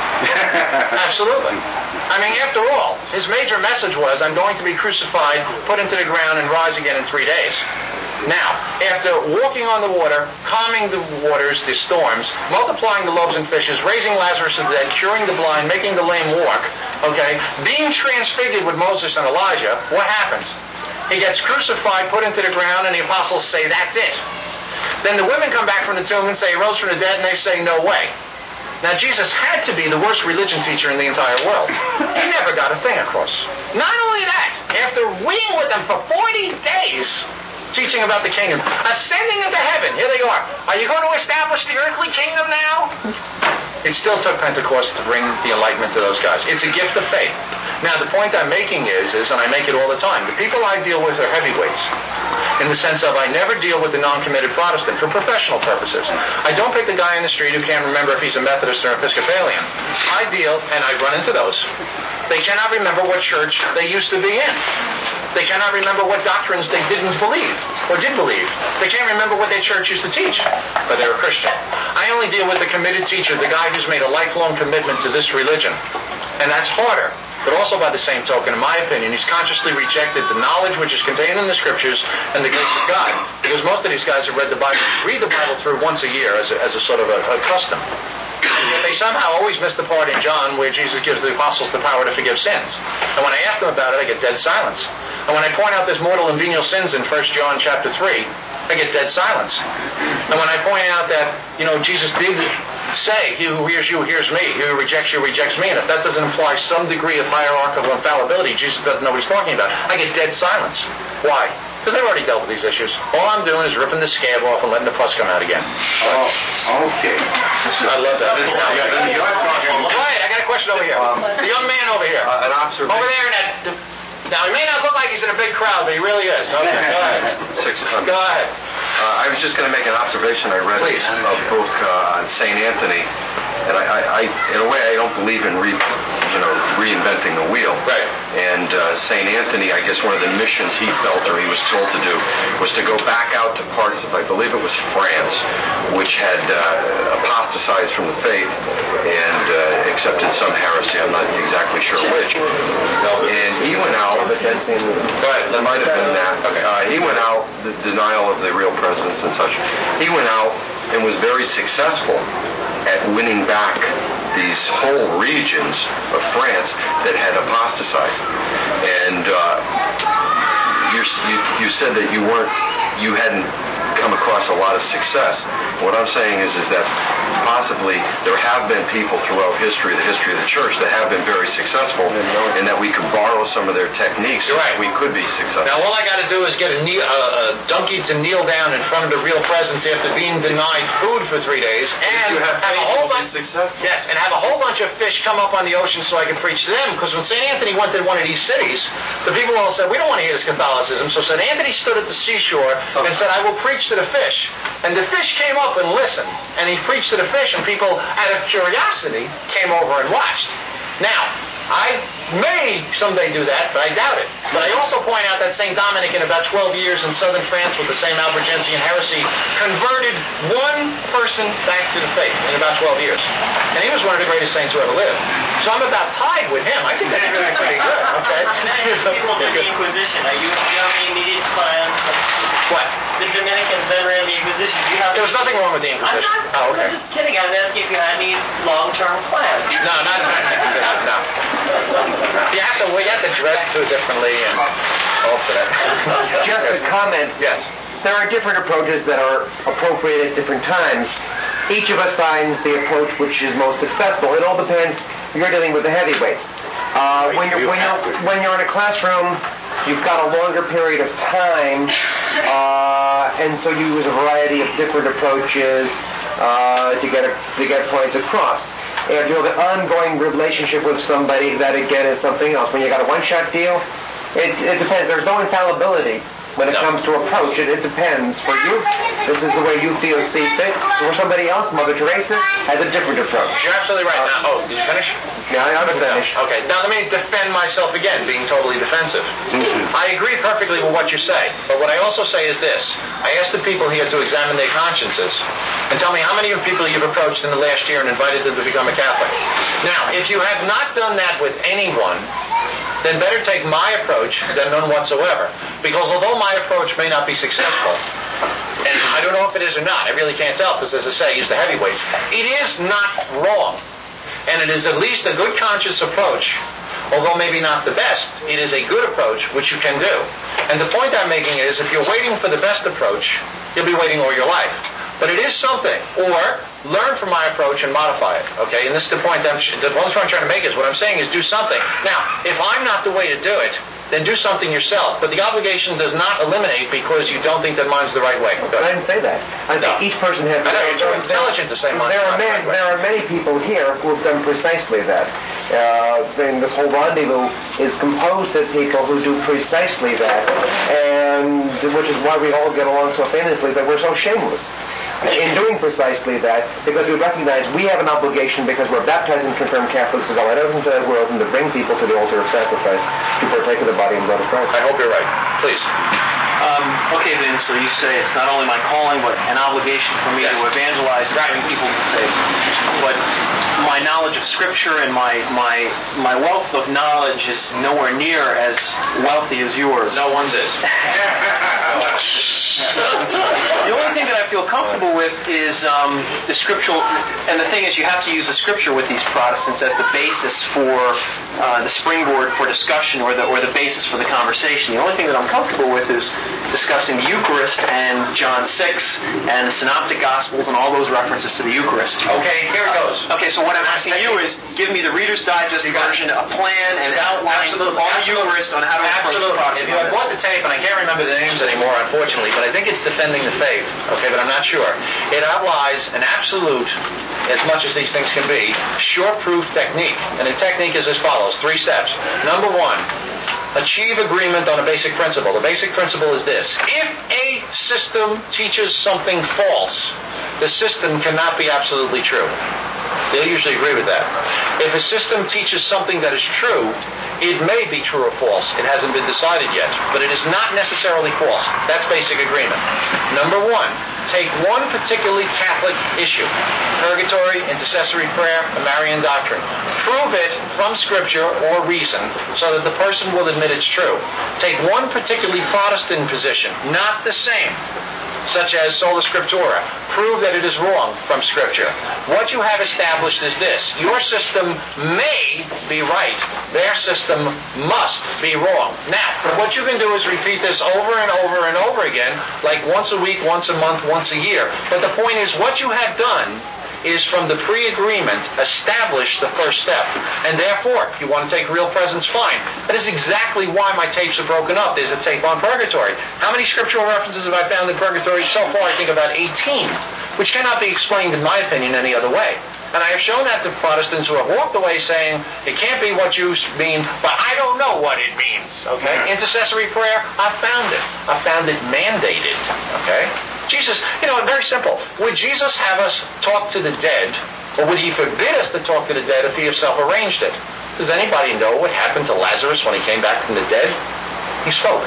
Absolutely. I mean, after all, his major message was, I'm going to be crucified, put into the ground, and rise again in three days. Now, after walking on the water, calming the waters, the storms, multiplying the loaves and fishes, raising Lazarus from the dead, curing the blind, making the lame walk, okay, being transfigured with Moses and Elijah, what happens? He gets crucified, put into the ground, and the apostles say, that's it. Then the women come back from the tomb and say, he rose from the dead, and they say, no way. Now, Jesus had to be the worst religion teacher in the entire world. He never got a thing across. Not only that, after being with them for forty days, teaching about the kingdom, ascending into heaven, here they are. Are you going to establish the earthly kingdom now? It still took Pentecost to bring the enlightenment to those guys. It's a gift of faith. Now, the point I'm making is, is, and I make it all the time, the people I deal with are heavyweights. In the sense of I never deal with the non-committed Protestant for professional purposes. I don't pick the guy in the street who can't remember if he's a Methodist or Episcopalian. I deal, and I run into those. They cannot remember what church they used to be in. They cannot remember what doctrines they didn't believe or did believe. They can't remember what their church used to teach, but they're a Christian. I only deal with the committed teacher, the guy who's made a lifelong commitment to this religion. And that's harder. But also by the same token, in my opinion, he's consciously rejected the knowledge which is contained in the Scriptures and the grace of God. Because most of these guys have read the Bible, read the Bible through once a year as a, as a sort of a, a custom. And yet they somehow always miss the part in John where Jesus gives the apostles the power to forgive sins. And when I ask them about it, I get dead silence. And when I point out there's mortal and venial sins in First John chapter three, I get dead silence. And when I point out that, you know, Jesus did say, he who hears you hears me, he who rejects you rejects me, and if that doesn't imply some degree of hierarchical infallibility, Jesus doesn't know what he's talking about, I get dead silence. Why? Because they've already dealt with these issues. All I'm doing is ripping the scab off and letting the pus come out again. Oh, okay. I love that. You're talking. Quiet, I got a question over here. The young man over here. Uh, an observation. Over there in that... Now, he may not look like he's in a big crowd, but he really is. Okay, go ahead. six hundred. Go ahead. Uh, I was just going to make an observation. I read Please. a book uh, on Saint Anthony, and I, I, I, in a way, I don't believe in re, you know, reinventing the wheel. Right. And uh, Saint Anthony, I guess one of the missions he felt or he was told to do was to go back out to parts of, I believe it was France, which had uh, apostatized from the faith and uh, accepted some heresy. I'm not exactly sure which. And he went out. Go ahead. That might have been that. Okay. Uh, he went out, the denial of the real presence and such. He went out and was very successful at winning back these whole regions of France that had apostatized. And uh, you, you said that you weren't, you hadn't come across a lot of success. What I'm saying is, is that possibly there have been people throughout history, the history of the church, that have been very successful, and that we could borrow some of their techniques so right. that we could be successful. Now, all I got to do is get a, knee, a, a donkey to kneel down in front of the real presence after being denied food for three days, and you have have a whole bunch, successful. yes, and have a whole bunch of fish come up on the ocean so I can preach to them. Because when Saint Anthony went to one of these cities, the people all said, "We don't want to hear this Catholicism." So Saint Anthony stood at the seashore and said, "I will preach to the fish." And the fish came up and listened, and he preached to the fish, and people, out of curiosity, came over and watched. Now, I may someday do that, but I doubt it. But I also point out that Saint Dominic, in about twelve years in southern France with the same Albigensian heresy, converted one person back to the faith in about twelve years. And he was one of the greatest saints who ever lived. So I'm about tied with him. I think that's really pretty good. Okay? People did the Inquisition. Are you, do you have any immediate plans? What? The Dominicans then ran the Inquisition. Do you have There was nothing wrong with the I'm Inquisition. not, Oh, okay. I'm just kidding. I'm asking if you had any long-term plans. No, not no. You have to, we have to dress too differently and alter that. Just a comment. Yes. There are different approaches that are appropriate at different times. Each of us finds the approach which is most successful. It all depends. You're dealing with the heavyweights. Uh, when you're when you're when you're in a classroom, you've got a longer period of time, uh, and so you use a variety of different approaches uh, to get a, to get points across. If you have an ongoing relationship with somebody, that again is something else. When you got a one-shot deal, it it depends. There's no infallibility when it No. comes to approach. It, it depends. For you, this is the way you feel see fit. For somebody else, Mother Teresa has a different approach. You're absolutely right. Now, oh, did you finish? Yeah, I'm finished. Okay, now let me defend myself again, being totally defensive. I agree perfectly with what you say, but what I also say is this. I ask the people here to examine their consciences and tell me how many of the people you've approached in the last year and invited them to become a Catholic. Now, if you have not done that with anyone, then better take my approach than none whatsoever. Because although my approach may not be successful, and I don't know if it is or not, I really can't tell because, as I say, use the heavyweights, it is not wrong. And it is at least a good conscious approach, although maybe not the best. It is a good approach, which you can do. And the point I'm making is, if you're waiting for the best approach, you'll be waiting all your life. But it is something. Or learn from my approach and modify it. Okay? And this is the point I'm, the point I'm trying to make is, what I'm saying is do something. Now, if I'm not the way to do it, then do something yourself. But the obligation does not eliminate because you don't think that mine's the right way. Go I ahead. didn't say that. I think No. each person has... I know, you're too intelligent to say mine's There are, not the many, right way. there are many people here who have done precisely that. Uh, then this whole rendezvous is composed of people who do precisely that, and which is why we all get along so famously, that we're so shameless in doing precisely that, because we recognize we have an obligation, because we're baptized and confirmed Catholics, to go out into the world and to bring people to the altar of sacrifice to partake of the body and blood of Christ. I hope you're right. Please. Um, okay, then, so you say it's not only my calling, but an obligation for me Yes. to evangelize and bring people to faith. But my knowledge of Scripture and my, my, my wealth of knowledge is nowhere near as wealthy as yours. No one's is. The only thing that I feel comfortable with is um, the scriptural, and the thing is, you have to use the Scripture with these Protestants as the basis for uh, the springboard for discussion, or the or the basis for the conversation. The only thing that I'm comfortable with is discussing the Eucharist and John six and the Synoptic Gospels and all those references to the Eucharist. Okay, here it goes. Okay, so what I'm asking you is, give me the Reader's Digest version, a plan, and an outline Absolutely. on the Eucharist on how to approach the Absolutely. Protestant. If you had bought the tape, and I can't remember the names anymore, unfortunately, but I think it's Defending the Faith, okay, but I'm not sure. It outlines an absolute, as much as these things can be, short-proof technique. And the technique is as follows, three steps. Number one, achieve agreement on a basic principle. The basic principle is this. If a system teaches something false, the system cannot be absolutely true. They'll usually agree with that. If a system teaches something that is true, it may be true or false. It hasn't been decided yet. But it is not necessarily false. That's basic agreement. Number one, take one particularly Catholic issue, purgatory, intercessory prayer, the Marian doctrine. Prove it from Scripture or reason so that the person will admit it's true. Take one particularly Protestant position, not the same, such as sola scriptura. Prove that it is wrong from Scripture. What you have established is this. Your system may be right. Their system must be wrong. Now, what you can do is repeat this over and over and over again, like once a week, once a month, once a year. But the point is, what you have done is, from the pre-agreement, establish the first step. And therefore, if you want to take real presence, fine. That is exactly why my tapes are broken up. There's a tape on purgatory. How many scriptural references have I found in purgatory? So far, I think about eighteen, which cannot be explained, in my opinion, any other way. And I have shown that to Protestants who have walked away saying, it can't be what you mean, but I don't know what it means. Okay? Intercessory prayer, I found it. I found it mandated. Okay? Jesus, you know, very simple. Would Jesus have us talk to the dead, or would he forbid us to talk to the dead if he himself arranged it? Does anybody know what happened to Lazarus when he came back from the dead? He spoke.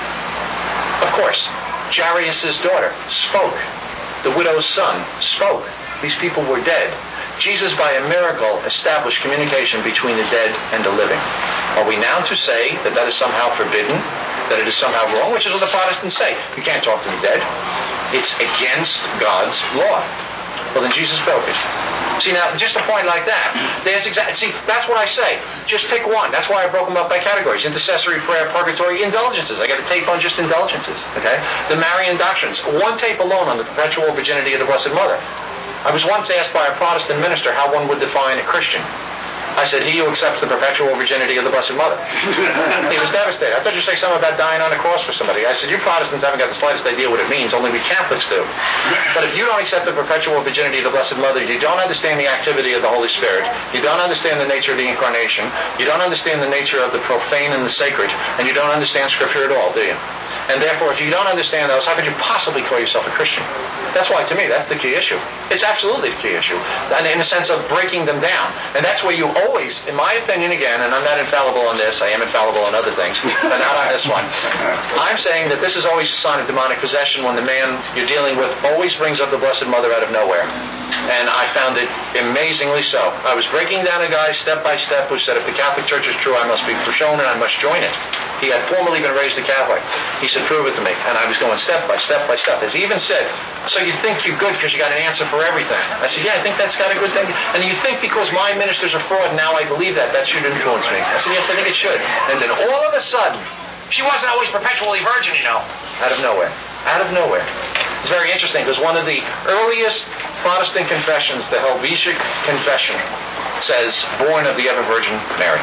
Of course. Jairus' daughter spoke. The widow's son spoke. These people were dead. Jesus, by a miracle, established communication between the dead and the living. Are we now to say that that is somehow forbidden? that it is somehow wrong, which is what the Protestants say. You can't talk to the dead. It's against God's law. Well, then Jesus broke it. See, now, just a point like that, there's exact. See, that's what I say. Just pick one. That's why I broke them up by categories. Intercessory prayer, purgatory, indulgences. I got a tape on just indulgences, okay? The Marian doctrines. One tape alone on the perpetual virginity of the Blessed Mother. I was once asked by a Protestant minister how one would define a Christian. I said, he who accepts the perpetual virginity of the Blessed Mother. He was devastated. I thought you'd say something about dying on a cross for somebody. I said, you Protestants haven't got the slightest idea what it means. Only we Catholics do. But if you don't accept the perpetual virginity of the Blessed Mother, you don't understand the activity of the Holy Spirit. You don't understand the nature of the Incarnation. You don't understand the nature of the profane and the sacred. And you don't understand Scripture at all, do you? And therefore, if you don't understand those, how could you possibly call yourself a Christian? That's why, to me, that's the key issue. It's absolutely the key issue. And in the sense of breaking them down. And that's where you always, in my opinion again, and I'm not infallible on this, I am infallible on other things, but not on this one. I'm saying that this is always a sign of demonic possession when the man you're dealing with always brings up the Blessed Mother out of nowhere. And I found it amazingly so. I was breaking down a guy step by step who said, if the Catholic Church is true, I must be shown and I must join it. He had formerly been raised a Catholic. He said, prove it to me. And I was going step by step by step. As he even said, so you think you're good because you got an answer for everything. I said, yeah, I think that's got a good thing. And you think because my ministers are fraud, now I believe that, that should influence me. I said, yes, I think it should. And then all of a sudden, she wasn't always perpetually virgin, you know. Out of nowhere. Out of nowhere. It's very interesting because one of the earliest Protestant confessions, the Helvetic Confession, says, born of the ever-Virgin Mary.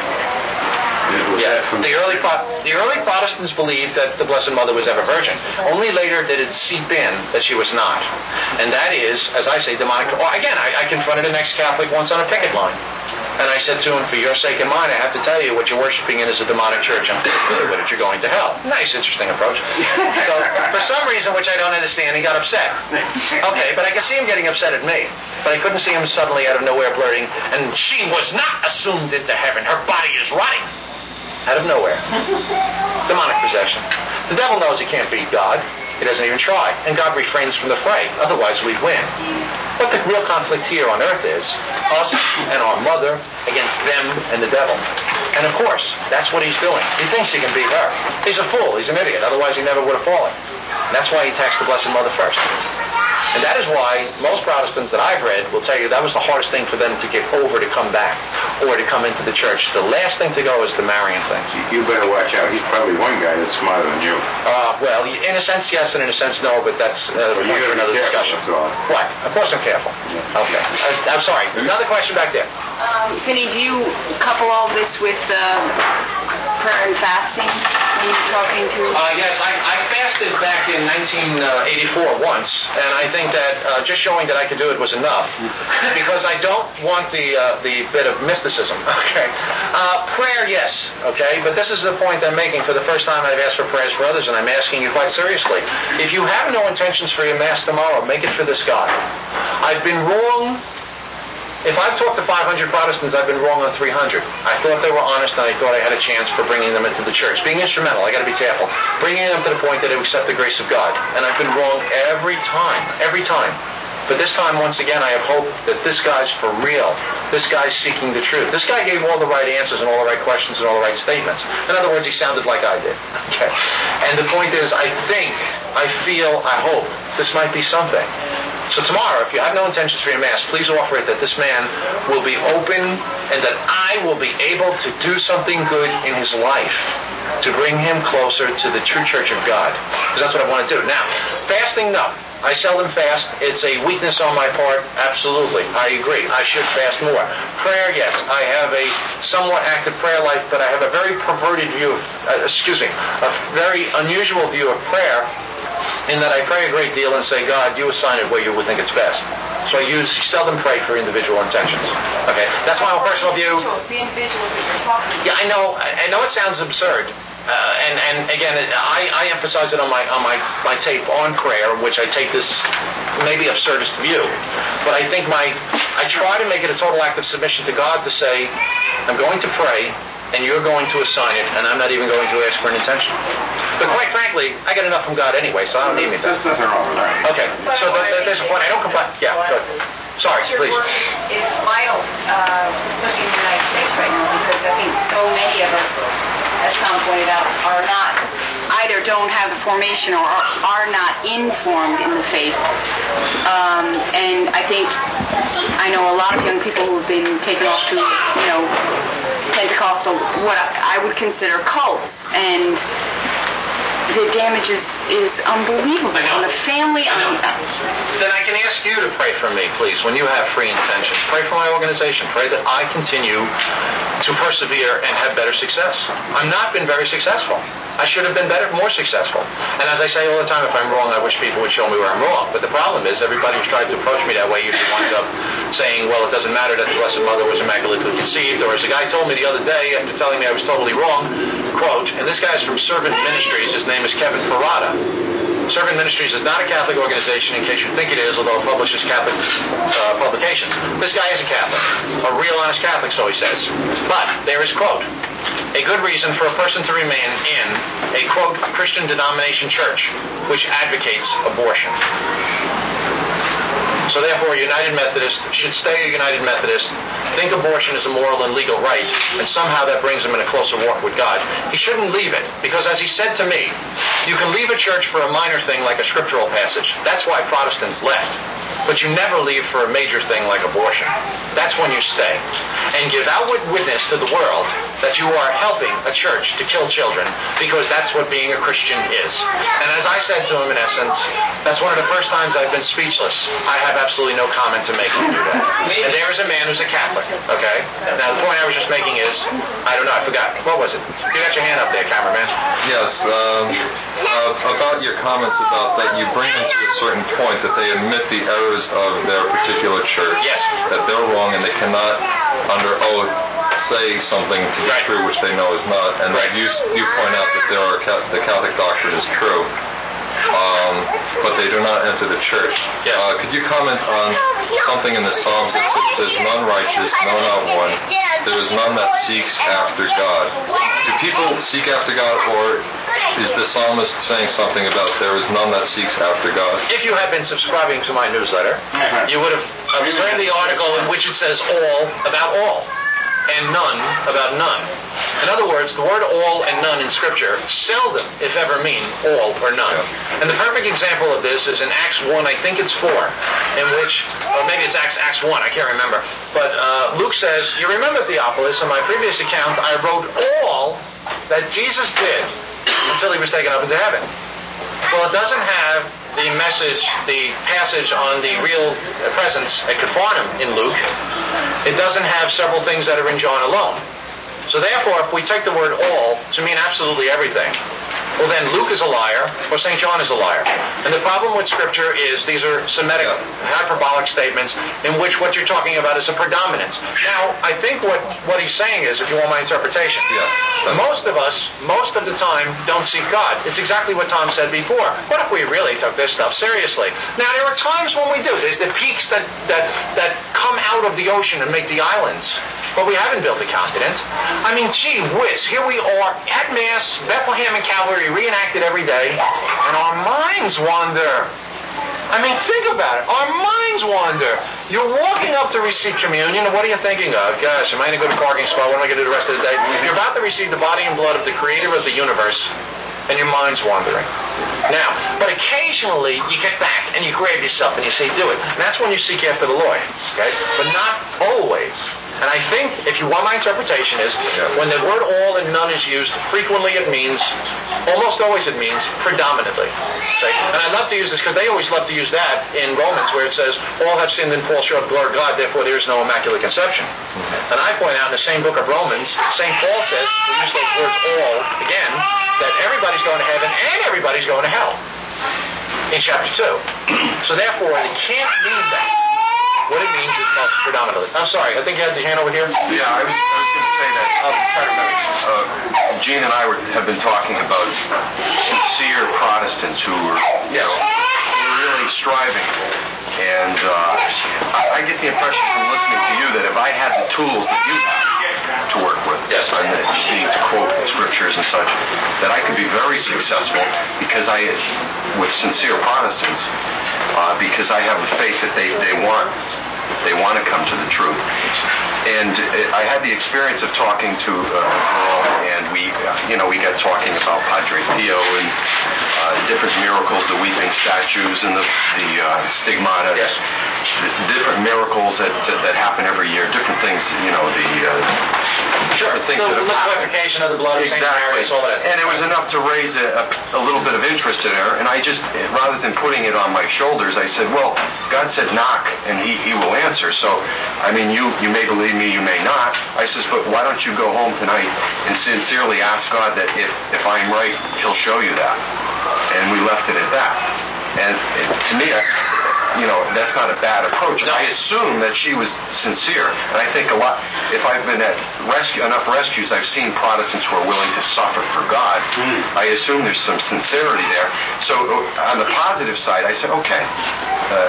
Yeah, the early the early Protestants believed that the Blessed Mother was ever virgin. Only later did it seep in that she was not. And that is, as I say, demonic. Well, again, I, I confronted an ex-Catholic once on a picket line. And I said to him, for your sake and mine, I have to tell you what you're worshiping in is a demonic church. I'm familiar with it. You're going to hell. Nice, interesting approach. So, for some reason, which I don't understand, he got upset. Okay, but I could see him getting upset at me. But I couldn't see him suddenly out of nowhere blurting, and she was not assumed into heaven. Her body is rotting. Out of nowhere. Demonic possession. The devil knows he can't beat God. He doesn't even try. And God refrains from the fray. Otherwise, we'd win. What the real conflict here on earth is, us and our mother against them and the devil. And of course, that's what he's doing. He thinks he can beat her. He's a fool. He's an idiot. Otherwise, he never would have fallen. And that's why he attacks the Blessed Mother first. And that is why most Protestants that I've read will tell you that was the hardest thing for them to get over to come back or to come into the church. The last thing to go is the Marian thing. You better watch out. He's probably one guy that's smarter than you. Uh, well, in a sense, yes, and in a sense, no, but that's uh, well, you have another careful, discussion. That's all. What? Of course I'm careful. Yeah. Okay. I, I'm sorry. Another question back there. Um, Finney, do you couple all this with uh, prayer and fasting when you're talking to... Uh, yes, I, I fasted back in nineteen eighty-four once, and I think that uh, just showing that I could do it was enough, because I don't want the uh, the bit of mysticism, okay? Uh, prayer, yes, okay? But this is the point I'm making. For the first time I've asked for prayers for others, and I'm asking you quite seriously. If you have no intentions for your Mass tomorrow, make it for this guy. I've been wrong... If I've talked to five hundred Protestants, I've been wrong on three hundred. I thought they were honest, and I thought I had a chance for bringing them into the church. Being instrumental, I got to be careful. Bringing them to the point that they accept the grace of God. And I've been wrong every time, every time. But this time, once again, I have hope that this guy's for real. This guy's seeking the truth. This guy gave all the right answers and all the right questions and all the right statements. In other words, he sounded like I did. Okay. And the point is, I think, I feel, I hope this might be something. So tomorrow, if you have no intentions for your Mass, please offer it that this man will be open and that I will be able to do something good in his life to bring him closer to the true Church of God. Because that's what I want to do. Now, fasting, no. I seldom fast. It's a weakness on my part. Absolutely. I agree. I should fast more. Prayer, yes. I have a somewhat active prayer life, but I have a very perverted view of, uh, excuse me, a very unusual view of prayer, in that I pray a great deal and say, God, you assign it where you would think it's best. So I use seldom pray for individual intentions. Okay, that's my own personal view. The individuals that you're talking to. Yeah, I know. I know it sounds absurd. Uh, and, and again, I, I emphasize it on my on my, my tape on prayer, which I take this maybe absurdist view. But I think my I try to make it a total act of submission to God to say, I'm going to pray, and you're going to assign it, and I'm not even going to ask for an intention. But quite frankly, I get enough from God anyway, so I don't need anything. There's nothing wrong with that. Okay, so th- th- there's a point. I don't complain. Yeah, good. Sorry, Your please. work is vital, uh, especially in the United States right now, because I think so many of us as Tom pointed out, are not, either don't have the formation or are, are not informed in the faith. Um, and I think, I know a lot of young people who have been taken off to, you know, Pentecostal, what I would consider cults, and the damage is, is unbelievable on the family. I know. Then I can ask you to pray for me, please, when you have free intentions. Pray for my organization. Pray that I continue to persevere and have better success. I've not been very successful. I should have been better, more successful. And as I say all the time, if I'm wrong, I wish people would show me where I'm wrong. But the problem is, everybody who's tried to approach me that way usually winds up saying, well, it doesn't matter that the Blessed Mother was immaculately conceived. Or as a guy told me the other day, after telling me I was totally wrong, quote, and this guy's from Servant Ministries, his name is Kevin Parada. Servant Ministries is not a Catholic organization, in case you think it is, although it publishes Catholic uh, publications. This guy is a Catholic, a real honest Catholic, so he says. But there is, quote, a good reason for a person to remain in a, quote, Christian denomination church which advocates abortion. So therefore, a United Methodist should stay a United Methodist, think abortion is a moral and legal right, and somehow that brings him in a closer walk with God. He shouldn't leave it, because as he said to me, you can leave a church for a minor thing like a scriptural passage. That's why Protestants left. But you never leave for a major thing like abortion. That's when you stay. And give outward witness to the world that you are helping a church to kill children, because that's what being a Christian is. And as I said to him, in essence, that's one of the first times I've been speechless. I have absolutely no comment to make on that. And there is a man who's a Catholic, okay? Now, the point I was just making is, I don't know, I forgot. What was it? You got your hand up there, cameraman. Yes, um, uh, about your comments about that you bring them to a certain point that they admit the errors of their particular church. Yes. That they're wrong and they cannot, under oath, say something to be right. true which they know is not. And right. that you, you point out that there are the Catholic doctrine is true. Um, but they do not enter the church. Yes. Uh, could you comment on something in the Psalms that says, there's none righteous, no, not one. There is none that seeks after God. Do people seek after God, or is the psalmist saying something about there is none that seeks after God? If you had been subscribing to my newsletter, you would have observed the article in which it says all about all, and none about none. In other words, the word all and none in Scripture seldom, if ever, mean all or none. Yeah. And the perfect example of this is in Acts one, I think it's four, in which, or maybe it's Acts, Acts one, I can't remember. But uh, Luke says, you remember, Theophilus, in my previous account, I wrote all that Jesus did until he was taken up into heaven. Well, it doesn't have the message, the passage on the real presence at Capharnaum in Luke. It doesn't have several things that are in John alone. So therefore, if we take the word all to mean absolutely everything, well then Luke is a liar, or Saint John is a liar. And the problem with Scripture is these are Semitic, hyperbolic statements in which what you're talking about is a predominance. Now, I think what, what he's saying is, if you want my interpretation, yeah. most of us, most of the time, don't seek God. It's exactly what Tom said before. What if we really took this stuff seriously? Now, there are times when we do. There's the peaks that, that, that come out of the ocean and make the islands. But we haven't built the continent. I mean, gee whiz, here we are at Mass, Bethlehem and Calvary reenacted every day, and our minds wander. I mean, think about it. Our minds wander. You're walking up to receive communion, and what are you thinking of? Gosh, am I in a good parking spot? What am I going to do the rest of the day? You're about to receive the body and blood of the Creator of the universe, and your mind's wandering. Now, but occasionally you get back and you grab yourself and you say, do it. And that's when you seek after the Lord. Okay? But not always. And I think, if you want my interpretation, is when the word all and none is used, frequently it means, almost always it means, predominantly. See? And I love to use this because they always love to use that in Romans, where it says, all have sinned and fall short of the glory of God, therefore there is no immaculate conception. And I point out in the same book of Romans, Saint Paul says, we use those words all, again, that everybody's going to heaven and everybody's going to hell. In chapter two. So therefore, it can't mean that. What it means is most predominantly. I'm sorry, I think you had the hand over here. Yeah, I was, I was going to say that. I'll try to remember. Uh, Gene and I were, have been talking about sincere Protestants who are, you know, who are really striving. And uh, I, I get the impression from listening to you that if I had the tools that you have to work with, yes, and that you need to quote scriptures and such, that I could be very successful because I, with sincere Protestants, uh, because I have the faith that they, they want They want to come to the truth. And uh, I had the experience of talking to uh, Earl, and we, uh, you know, we got talking about Padre Pio and uh, different miracles, the weeping statues and the, the uh, stigmata, yes. the different miracles that that happen every year, different things, you know, the uh, sure, things the that have liquefaction of the blood of Saint exactly. Mary, all that. And it was enough to raise a, a, a little bit of interest in her, and I just, rather than putting it on my shoulders, I said, well, God said knock, and he, he will answer. So, I mean, you, you may believe me, you may not. I says, but why don't you go home tonight and sincerely ask God that if, if I'm right, he'll show you that. And we left it at that. And it, to me, I, you know, that's not a bad approach. No. I assume that she was sincere. And I think a lot, if I've been at rescue, enough rescues, I've seen Protestants who are willing to suffer for God. Mm. I assume there's some sincerity there. So on the positive side, I said, okay, uh,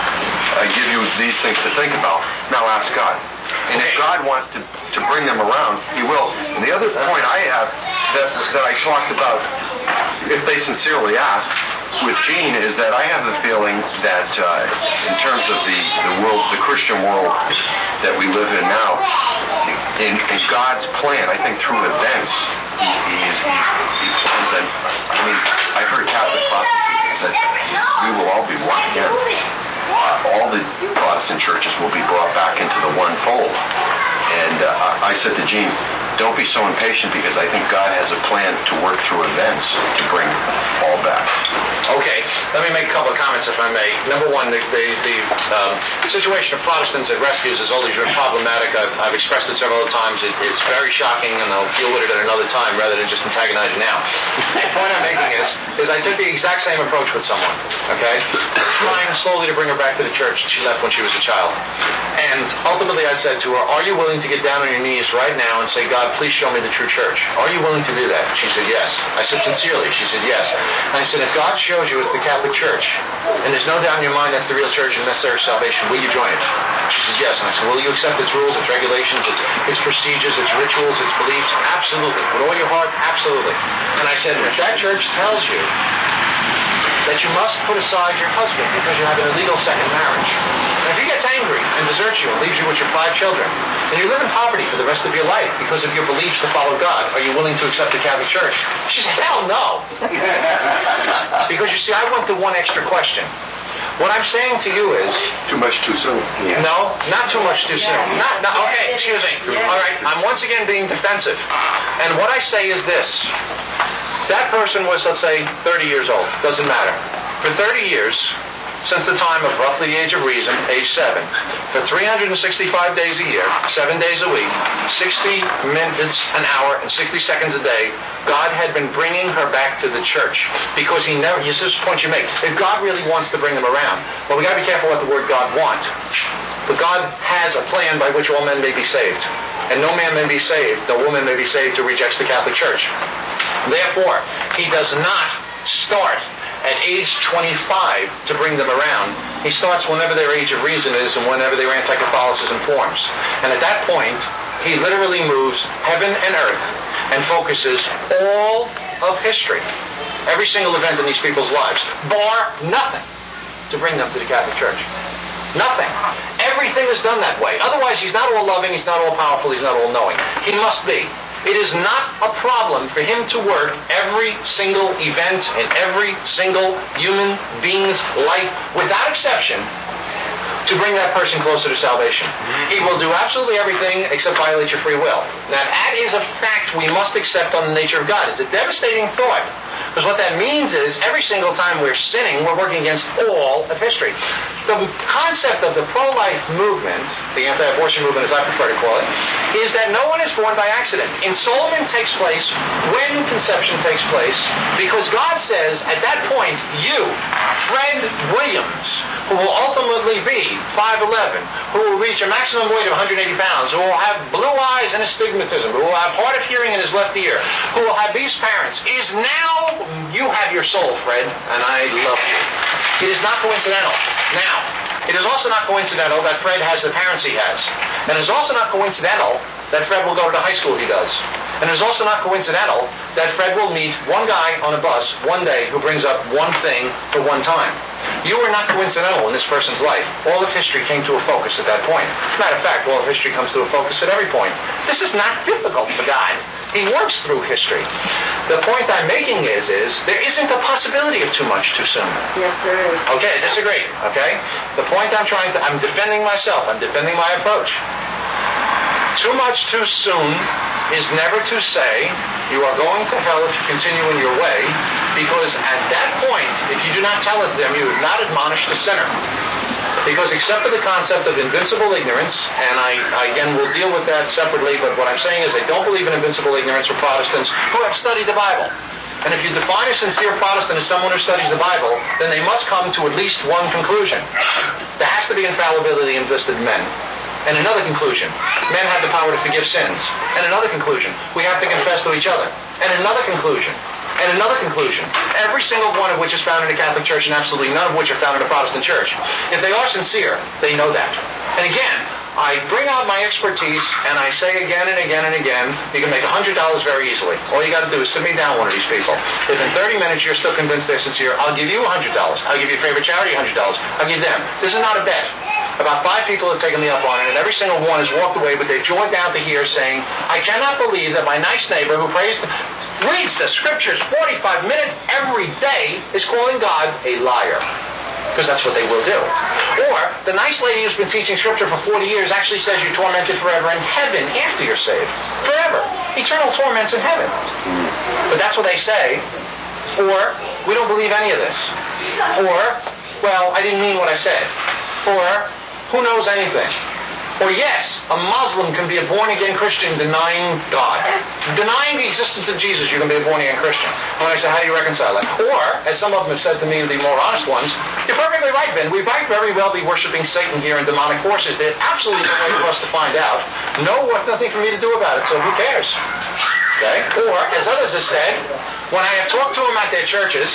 I give you these things to think about. Now ask God. And if God wants to, to bring them around, he will. And the other point I have that, that I talked about, if they sincerely ask, with Gene, is that I have the feeling that uh, in terms of the, the world, the Christian world that we live in now, in, in God's plan, I think through events, he, he is, he, he plans them. I mean, I've heard Catholic prophecies that said, we will all be one again. Uh, all the Protestant churches will be brought back into the one fold. And uh, I said to Gene, don't be so impatient, because I think God has a plan to work through events to bring all back. Okay, let me make a couple of comments, if I may. Number one, the, the, the um, situation of Protestants at rescues has always been problematic. I've, I've expressed it several times. It, it's very shocking, and I'll deal with it at another time rather than just antagonize you now. The point I'm making is, is I took the exact same approach with someone, okay? Trying slowly to bring her back to the church. She left when she was a child. And ultimately I said to her, are you willing to get down on your knees right now and say, God, please show me the true church? Are you willing to do that? She said, yes. I said, sincerely? She said, yes. And I said, if God shows you it's the Catholic Church, and there's no doubt in your mind that's the real church and necessary salvation, will you join it? She said, yes. And I said, will you accept its rules, its regulations, its, its procedures, its rituals, its beliefs? Absolutely. With all your heart? Absolutely. And I said, if that church tells you that you must put aside your husband because you have an illegal second marriage, and if he gets angry and deserts you and leaves you with your five children, and you live in poverty for the rest of your life because of your beliefs to follow God, are you willing to accept the Catholic Church? She said, hell no. Because you see, I went to one extra question. What I'm saying to you is... Too much too soon. Yeah. No, not too much too soon. Not, not, okay, excuse me. All right, I'm once again being defensive. And what I say is this. That person was, let's say, thirty years old. Doesn't matter. For thirty years, since the time of roughly the age of reason, age seven, for three hundred sixty-five days a year, seven days a week, sixty minutes an hour, and sixty seconds a day, God had been bringing her back to the church. Because he never, this is the point you make, if God really wants to bring them around, well, we got to be careful what the word God wants. But God has a plan by which all men may be saved. And no man may be saved, no woman may be saved who rejects the Catholic Church. Therefore, he does not start at age twenty-five to bring them around. He starts whenever their age of reason is and whenever their anti-Catholicism forms. And at that point, he literally moves heaven and earth and focuses all of history, every single event in these people's lives, bar nothing, to bring them to the Catholic Church. Nothing. Everything is done that way. Otherwise, he's not all loving, he's not all powerful, he's not all knowing. He must be. It is not a problem for him to work every single event in every single human being's life, without exception, to bring that person closer to salvation. He will do absolutely everything except violate your free will. Now, that is a fact we must accept on the nature of God. It's a devastating thought. Because what that means is, every single time we're sinning, we're working against all of history. The concept of the pro-life movement, the anti-abortion movement as I prefer to call it, is that no one is born by accident. Ensoulment takes place when conception takes place, because God says, at that point, you, Fred Williams, who will ultimately be five eleven, who will reach a maximum weight of one hundred eighty pounds, who will have blue eyes and astigmatism, who will have hard of hearing in his left ear, who will have these parents, is now, you have your soul, Fred, and I love you. It is not coincidental. Now, it is also not coincidental that Fred has the parents he has. And it is also not coincidental that Fred will go to the high school he does. And it is also not coincidental that Fred will meet one guy on a bus one day who brings up one thing for one time. You were not coincidental in this person's life. All of history came to a focus at that point. Matter of fact, all of history comes to a focus at every point. This is not difficult for God. He works through history. The point I'm making is, is there isn't a possibility of too much too soon. Yes, there is. Okay, I disagree. Okay? The point I'm trying to, I'm defending myself. I'm defending my approach. Too much too soon is never to say you are going to hell if you continue in your way, because at that point, if you do not tell it to them, you have not admonished the sinner. Because except for the concept of invincible ignorance, and I, I again will deal with that separately, but what I'm saying is I don't believe in invincible ignorance for Protestants who have studied the Bible. And if you define a sincere Protestant as someone who studies the Bible, then they must come to at least one conclusion. There has to be infallibility invested in men. And another conclusion, men have the power to forgive sins. And another conclusion, we have to confess to each other. And another conclusion, and another conclusion, every single one of which is found in the Catholic Church and absolutely none of which are found in the Protestant Church. If they are sincere, they know that. And again, I bring out my expertise and I say again and again and again, you can make one hundred dollars very easily. All you got to do is sit me down one of these people. If in thirty minutes you're still convinced they're sincere, I'll give you one hundred dollars. I'll give your favorite charity one hundred dollars. I'll give them. This is not a bet. About five people have taken me up on it, and every single one has walked away with their jaw down to here saying, I cannot believe that my nice neighbor who prays, reads the scriptures forty-five minutes every day is calling God a liar. Because that's what they will do. Or the nice lady who's been teaching scripture for forty years actually says you're tormented forever in heaven after you're saved. Forever. Eternal torments in heaven. But that's what they say. Or, we don't believe any of this. Or, well, I didn't mean what I said. Or, who knows anything? Or yes, a Muslim can be a born-again Christian denying God. Denying the existence of Jesus, you can be a born-again Christian. When I say, how do you reconcile that? Or, as some of them have said to me, the more honest ones, you're perfectly right, Ben. We might very well be worshiping Satan here and demonic forces. There's absolutely no way for us to find out. No, what, nothing for me to do about it, so who cares? Okay? Or, as others have said, when I have talked to them at their churches,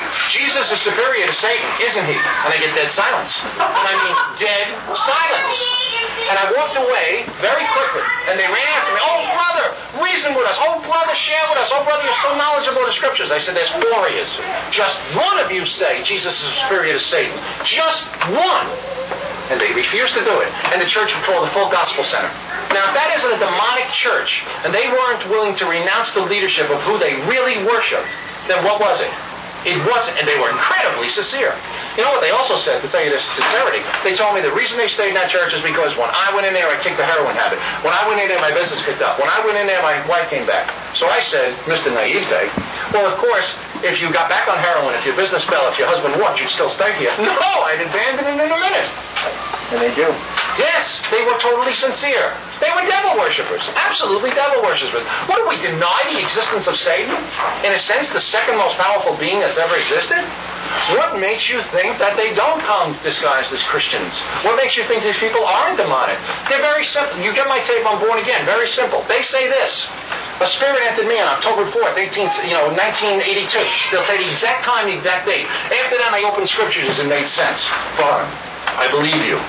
Jesus is superior to Satan, isn't he? And I get dead silence. And I mean dead silence. And I walked away very quickly. And they ran after me. Oh, brother, reason with us. Oh, brother, share with us. Oh, brother, you're so knowledgeable of the scriptures. I said, there's four of you. Just one of you say Jesus is superior to Satan. Just one. And they refused to do it. And the church was called the Full Gospel Center. Now, if that isn't a demonic church, and they weren't willing to renounce the leadership of who they really worshiped, then what was it? It wasn't, and they were incredibly sincere. You know what they also said, to tell you this sincerity? They told me the reason they stayed in that church is because when I went in there, I kicked the heroin habit. When I went in there, my business picked up. When I went in there, my wife came back. So I said, Mister Naivete, well, of course, if you got back on heroin, if your business fell, if your husband walked, you'd still stay here. No, I'd abandon it in a minute. And they do. Yes, they were totally sincere. They were devil worshippers. Absolutely devil worshippers. What do we deny the existence of Satan? In a sense, the second most powerful being that's ever existed? What makes you think that they don't come disguised as Christians? What makes you think these people aren't demonic? They're very simple. You get my tape on Born Again. Very simple. They say this. A spirit entered me on October fourth, eighteen, you know, nineteen eighty-two. They'll say the exact time, the exact date. After that, I opened scriptures and it made sense. Fine. I believe you.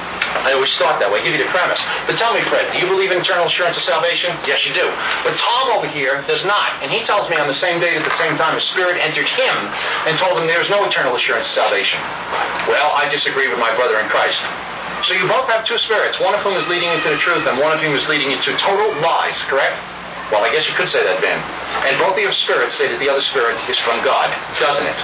I always start that way, give you the premise. But tell me, Fred, do you believe in eternal assurance of salvation? Yes, you do. But Tom over here does not. And he tells me on the same date at the same time a spirit entered him and told him there is no eternal assurance of salvation. Well, I disagree with my brother in Christ. So you both have two spirits, one of whom is leading you to the truth and one of whom is leading you to total lies, correct? Well, I guess you could say that, Ben. And both of your spirits say that the other spirit is from God, doesn't it?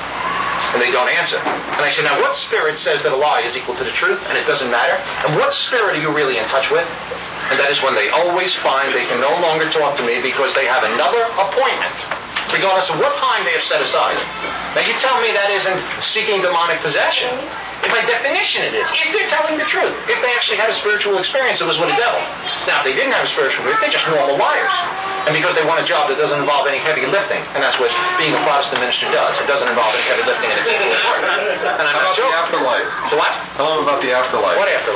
And they don't answer. And I said, now what spirit says that a lie is equal to the truth and it doesn't matter? And what spirit are you really in touch with? And that is when they always find they can no longer talk to me because they have another appointment, regardless of what time they have set aside. Now you tell me that isn't seeking demonic possession. By definition it is. If they're telling the truth. If they actually had a spiritual experience, it was with a devil. Now, if they didn't have a spiritual experience, they're just normal liars. And because they want a job that doesn't involve any heavy lifting, and that's what being a Protestant minister does. It doesn't involve any heavy lifting, and it's equal work. And I'm How about the afterlife? The what? Tell them about the afterlife. What afterlife?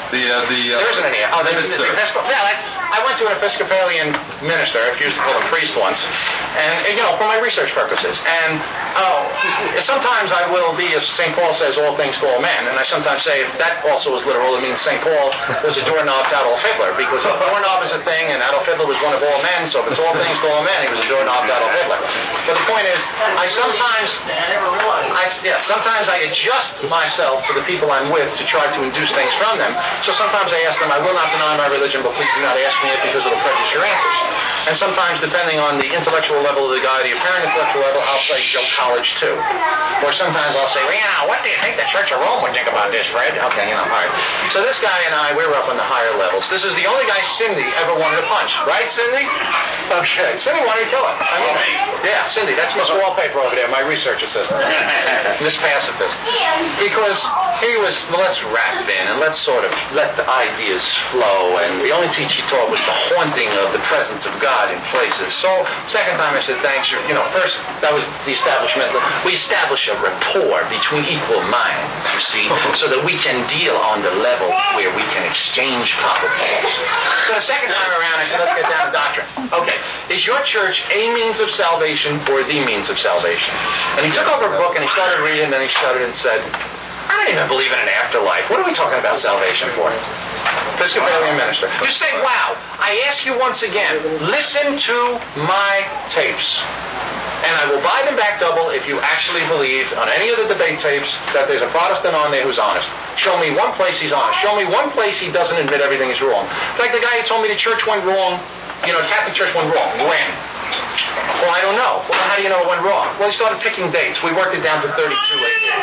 The, uh, the, uh, there isn't any. Oh, the, the, the, minister. Episcopal. Yeah, I, I went to an Episcopalian minister, I used to call him priest once, and, you know, for my research purposes. And uh, sometimes I will be, as Saint Paul says, all things to all men, and I sometimes say if that also is literal, it means Saint Paul was a doorknob to Adolf Hitler, because a doorknob is a thing, and Adolf Hitler was one of all men, so if it's all things to all men, he was a doorknob to Adolf Hitler. But the point is, I sometimes, I, yeah, sometimes I adjust myself to the people I'm with to try to induce things from them. So sometimes I ask them, I will not deny my religion, but please do not ask me it because it'll prejudice your answers. And sometimes, depending on the intellectual level of the guy, the apparent intellectual level, I'll play Joe College too. Or sometimes I'll say, well, you know, what do you think the Church of Rome would think about this, Fred? Okay, you know, all right. So this guy and I, we were up on the higher levels. This is the only guy Cindy ever wanted to punch, right, Cindy? Okay, Cindy wanted to kill him. I mean, yeah, Cindy, that's Miss Wallpaper over there, my research assistant. Miss Pacifist. Because he was, well, let's wrap in and let's sort of let the ideas flow. And the only teaching he taught was the haunting of the presence of God in places. So, second time I said, thanks. You know, first, that was the establishment. We establish a rapport between equal minds, you see, so that we can deal on the level where we can exchange propositions. So the second time around, I said, let's get down to doctrine. Okay, is your church a means of salvation or the means of salvation? And he took over a book and he started reading, and then he shut it and said, I don't even believe in an afterlife. What are we talking about salvation for? Episcopalian minister. You say, wow, I ask you once again, listen to my tapes. And I will buy them back double if you actually believe on any of the debate tapes that there's a Protestant on there who's honest. Show me one place he's honest. Show me one place he doesn't admit everything is wrong. Like the guy who told me the church went wrong, you know, the Catholic Church went wrong. When? Well, I don't know. Well, how do you know it went wrong? Well, he started picking dates. We worked it down to thirty-two.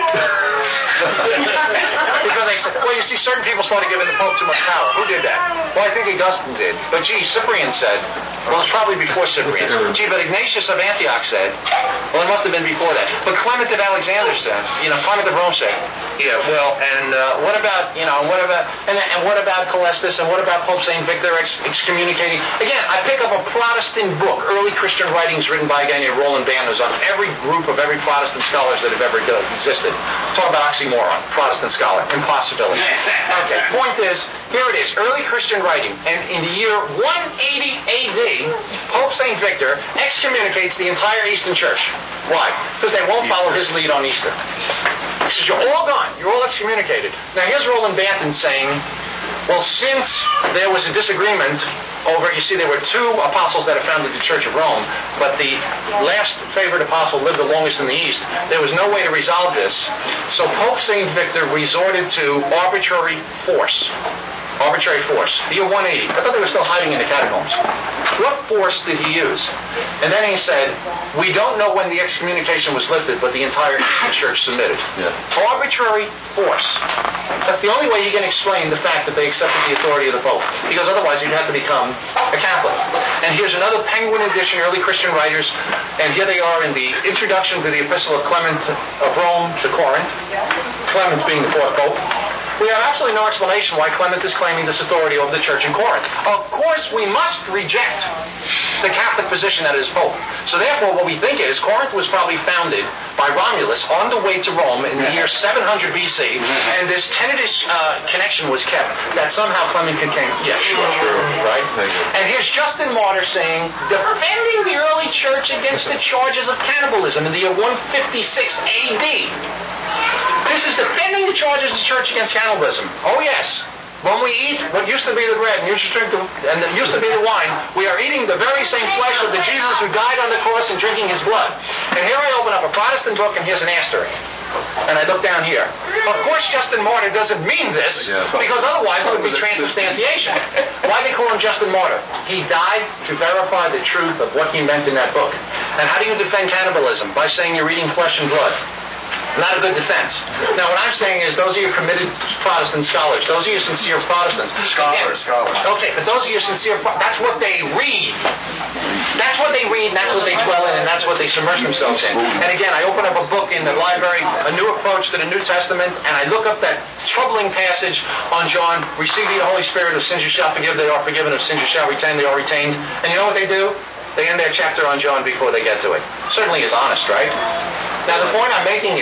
Because they said, well, you see, certain people started giving the Pope too much power. Who did that? Well, I think Augustine did. But, gee, Cyprian said, well, it's probably before Cyprian. Gee, but Ignatius of Antioch said, well, it must have been before that. But Clement of Alexander said, you know, Clement of Rome said, yeah, well, and uh, what about, you know, what about, and, and what about Callistus, and what about Pope Saint Victor ex- excommunicating? Again, I pick up a Protestant book, early Christian writings written by a guy named Roland Banners on every group of every Protestant scholars that have ever existed. Talk about oxymoron, Protestant scholar, impossibility. Okay, point is, here it is, early Christian writing, and in the year one eighty A D, Pope Saint Victor excommunicates the entire Eastern Church. Why? Because they won't follow his lead on Easter. He says, you're all gone, you're all excommunicated. Now here's Roland Banton saying, well, since there was a disagreement over, you see, there were two apostles that had founded the Church of Rome, but the last favored apostle lived the longest in the East. There was no way to resolve this. So Pope Saint Victor resorted to arbitrary force. Arbitrary force. The year one eighty. I thought they were still hiding in the catacombs. What force did he use? And then he said, we don't know when the excommunication was lifted, but the entire Eastern Church submitted. Yeah. Arbitrary force. That's the only way you can explain the fact that they accepted the authority of the Pope. Because otherwise you'd have to become a Catholic. And here's another Penguin edition, early Christian writers, and here they are in the introduction to the Epistle of Clement of Rome to Corinth. Clement being the fourth Pope. We have absolutely no explanation why Clement is claiming this authority over the church in Corinth. Of course, we must reject the Catholic position that it is Pope. So therefore, what we think is Corinth was probably founded by Romulus on the way to Rome in the year seven hundred B C, and this tentative uh, connection was kept that somehow Clement could came. Yeah, sure, sure, right. And here's Justin Martyr saying, defending the early church against the charges of cannibalism in the year one fifty-six A D. This is defending the charges of the church against cannibalism. Oh yes. When we eat what used to be the bread and used to drink the, and that used to be the wine, we are eating the very same flesh of the Jesus who died on the cross and drinking his blood. And here I open up a Protestant book and here's an asterisk. And I look down here. Of course Justin Martyr doesn't mean this, because otherwise it would be transubstantiation. Why they call him Justin Martyr? He died to verify the truth of what he meant in that book. And how do you defend cannibalism? By saying you're eating flesh and blood. Not a good defense. Now, what I'm saying is those are your committed Protestant scholars. Those are your sincere Protestants. Scholars, scholars. Okay, but those are your sincere That's what they read. That's what they read, and that's what they dwell in, and that's what they submerge themselves in. And again, I open up a book in the library, A New Approach to the New Testament, and I look up that troubling passage on John, receive the Holy Spirit, of sins you shall forgive, they are forgiven, of sins you shall retain, they are retained. And you know what they do? They end their chapter on John before they get to it. Certainly is honest, right? Now, the point I'm making is,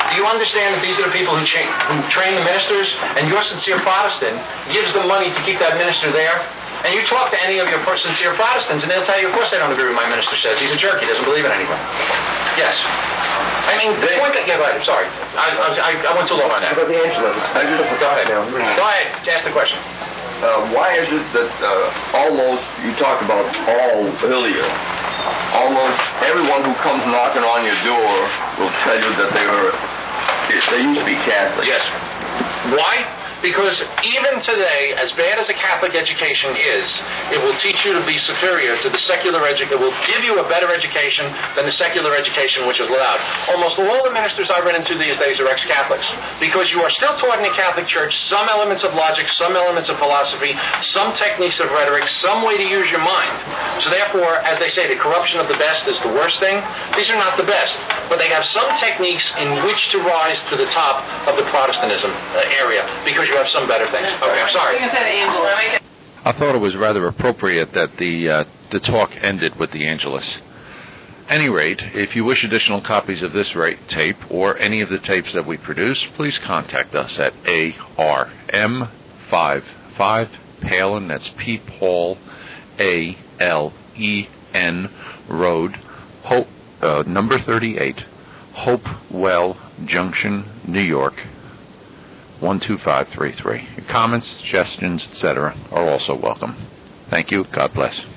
Do you understand that these are the people who, cha- who train the ministers, and your sincere Protestant gives them money to keep that minister there? And you talk to any of your sincere Protestants, and they'll tell you, of course they don't agree with what my minister says. He's a jerk. He doesn't believe in anything. Yes. I mean, the point that... Yeah, go ahead. I'm sorry. I, I, I went too long on that. About the Angelus. I just, go ahead. Go ahead. Ask the question. Uh, why is it that uh, almost, you talked about all earlier, almost everyone who comes knocking on your door will tell you that they were, they used to be Catholic? Yes. Why? Because even today, as bad as a Catholic education is, it will teach you to be superior to the secular education. It will give you a better education than the secular education which is allowed. Almost all the ministers I run into these days are ex-Catholics. Because you are still taught in the Catholic Church some elements of logic, some elements of philosophy, some techniques of rhetoric, some way to use your mind. So therefore, as they say, the corruption of the best is the worst thing. These are not the best. But they have some techniques in which to rise to the top of the Protestantism uh, area. Because you have some better things. Okay, I'm sorry. I thought it was rather appropriate that the uh, the talk ended with the Angelus. Any rate, if you wish additional copies of this rate tape or any of the tapes that we produce, please contact us at A R M fifty-five Palin, that's P. Paul, A L E N Road, Hope, uh, number thirty-eight, Hopewell Junction, New York, one two five three three. Your comments, suggestions, et cetera are also welcome. Thank you. God bless.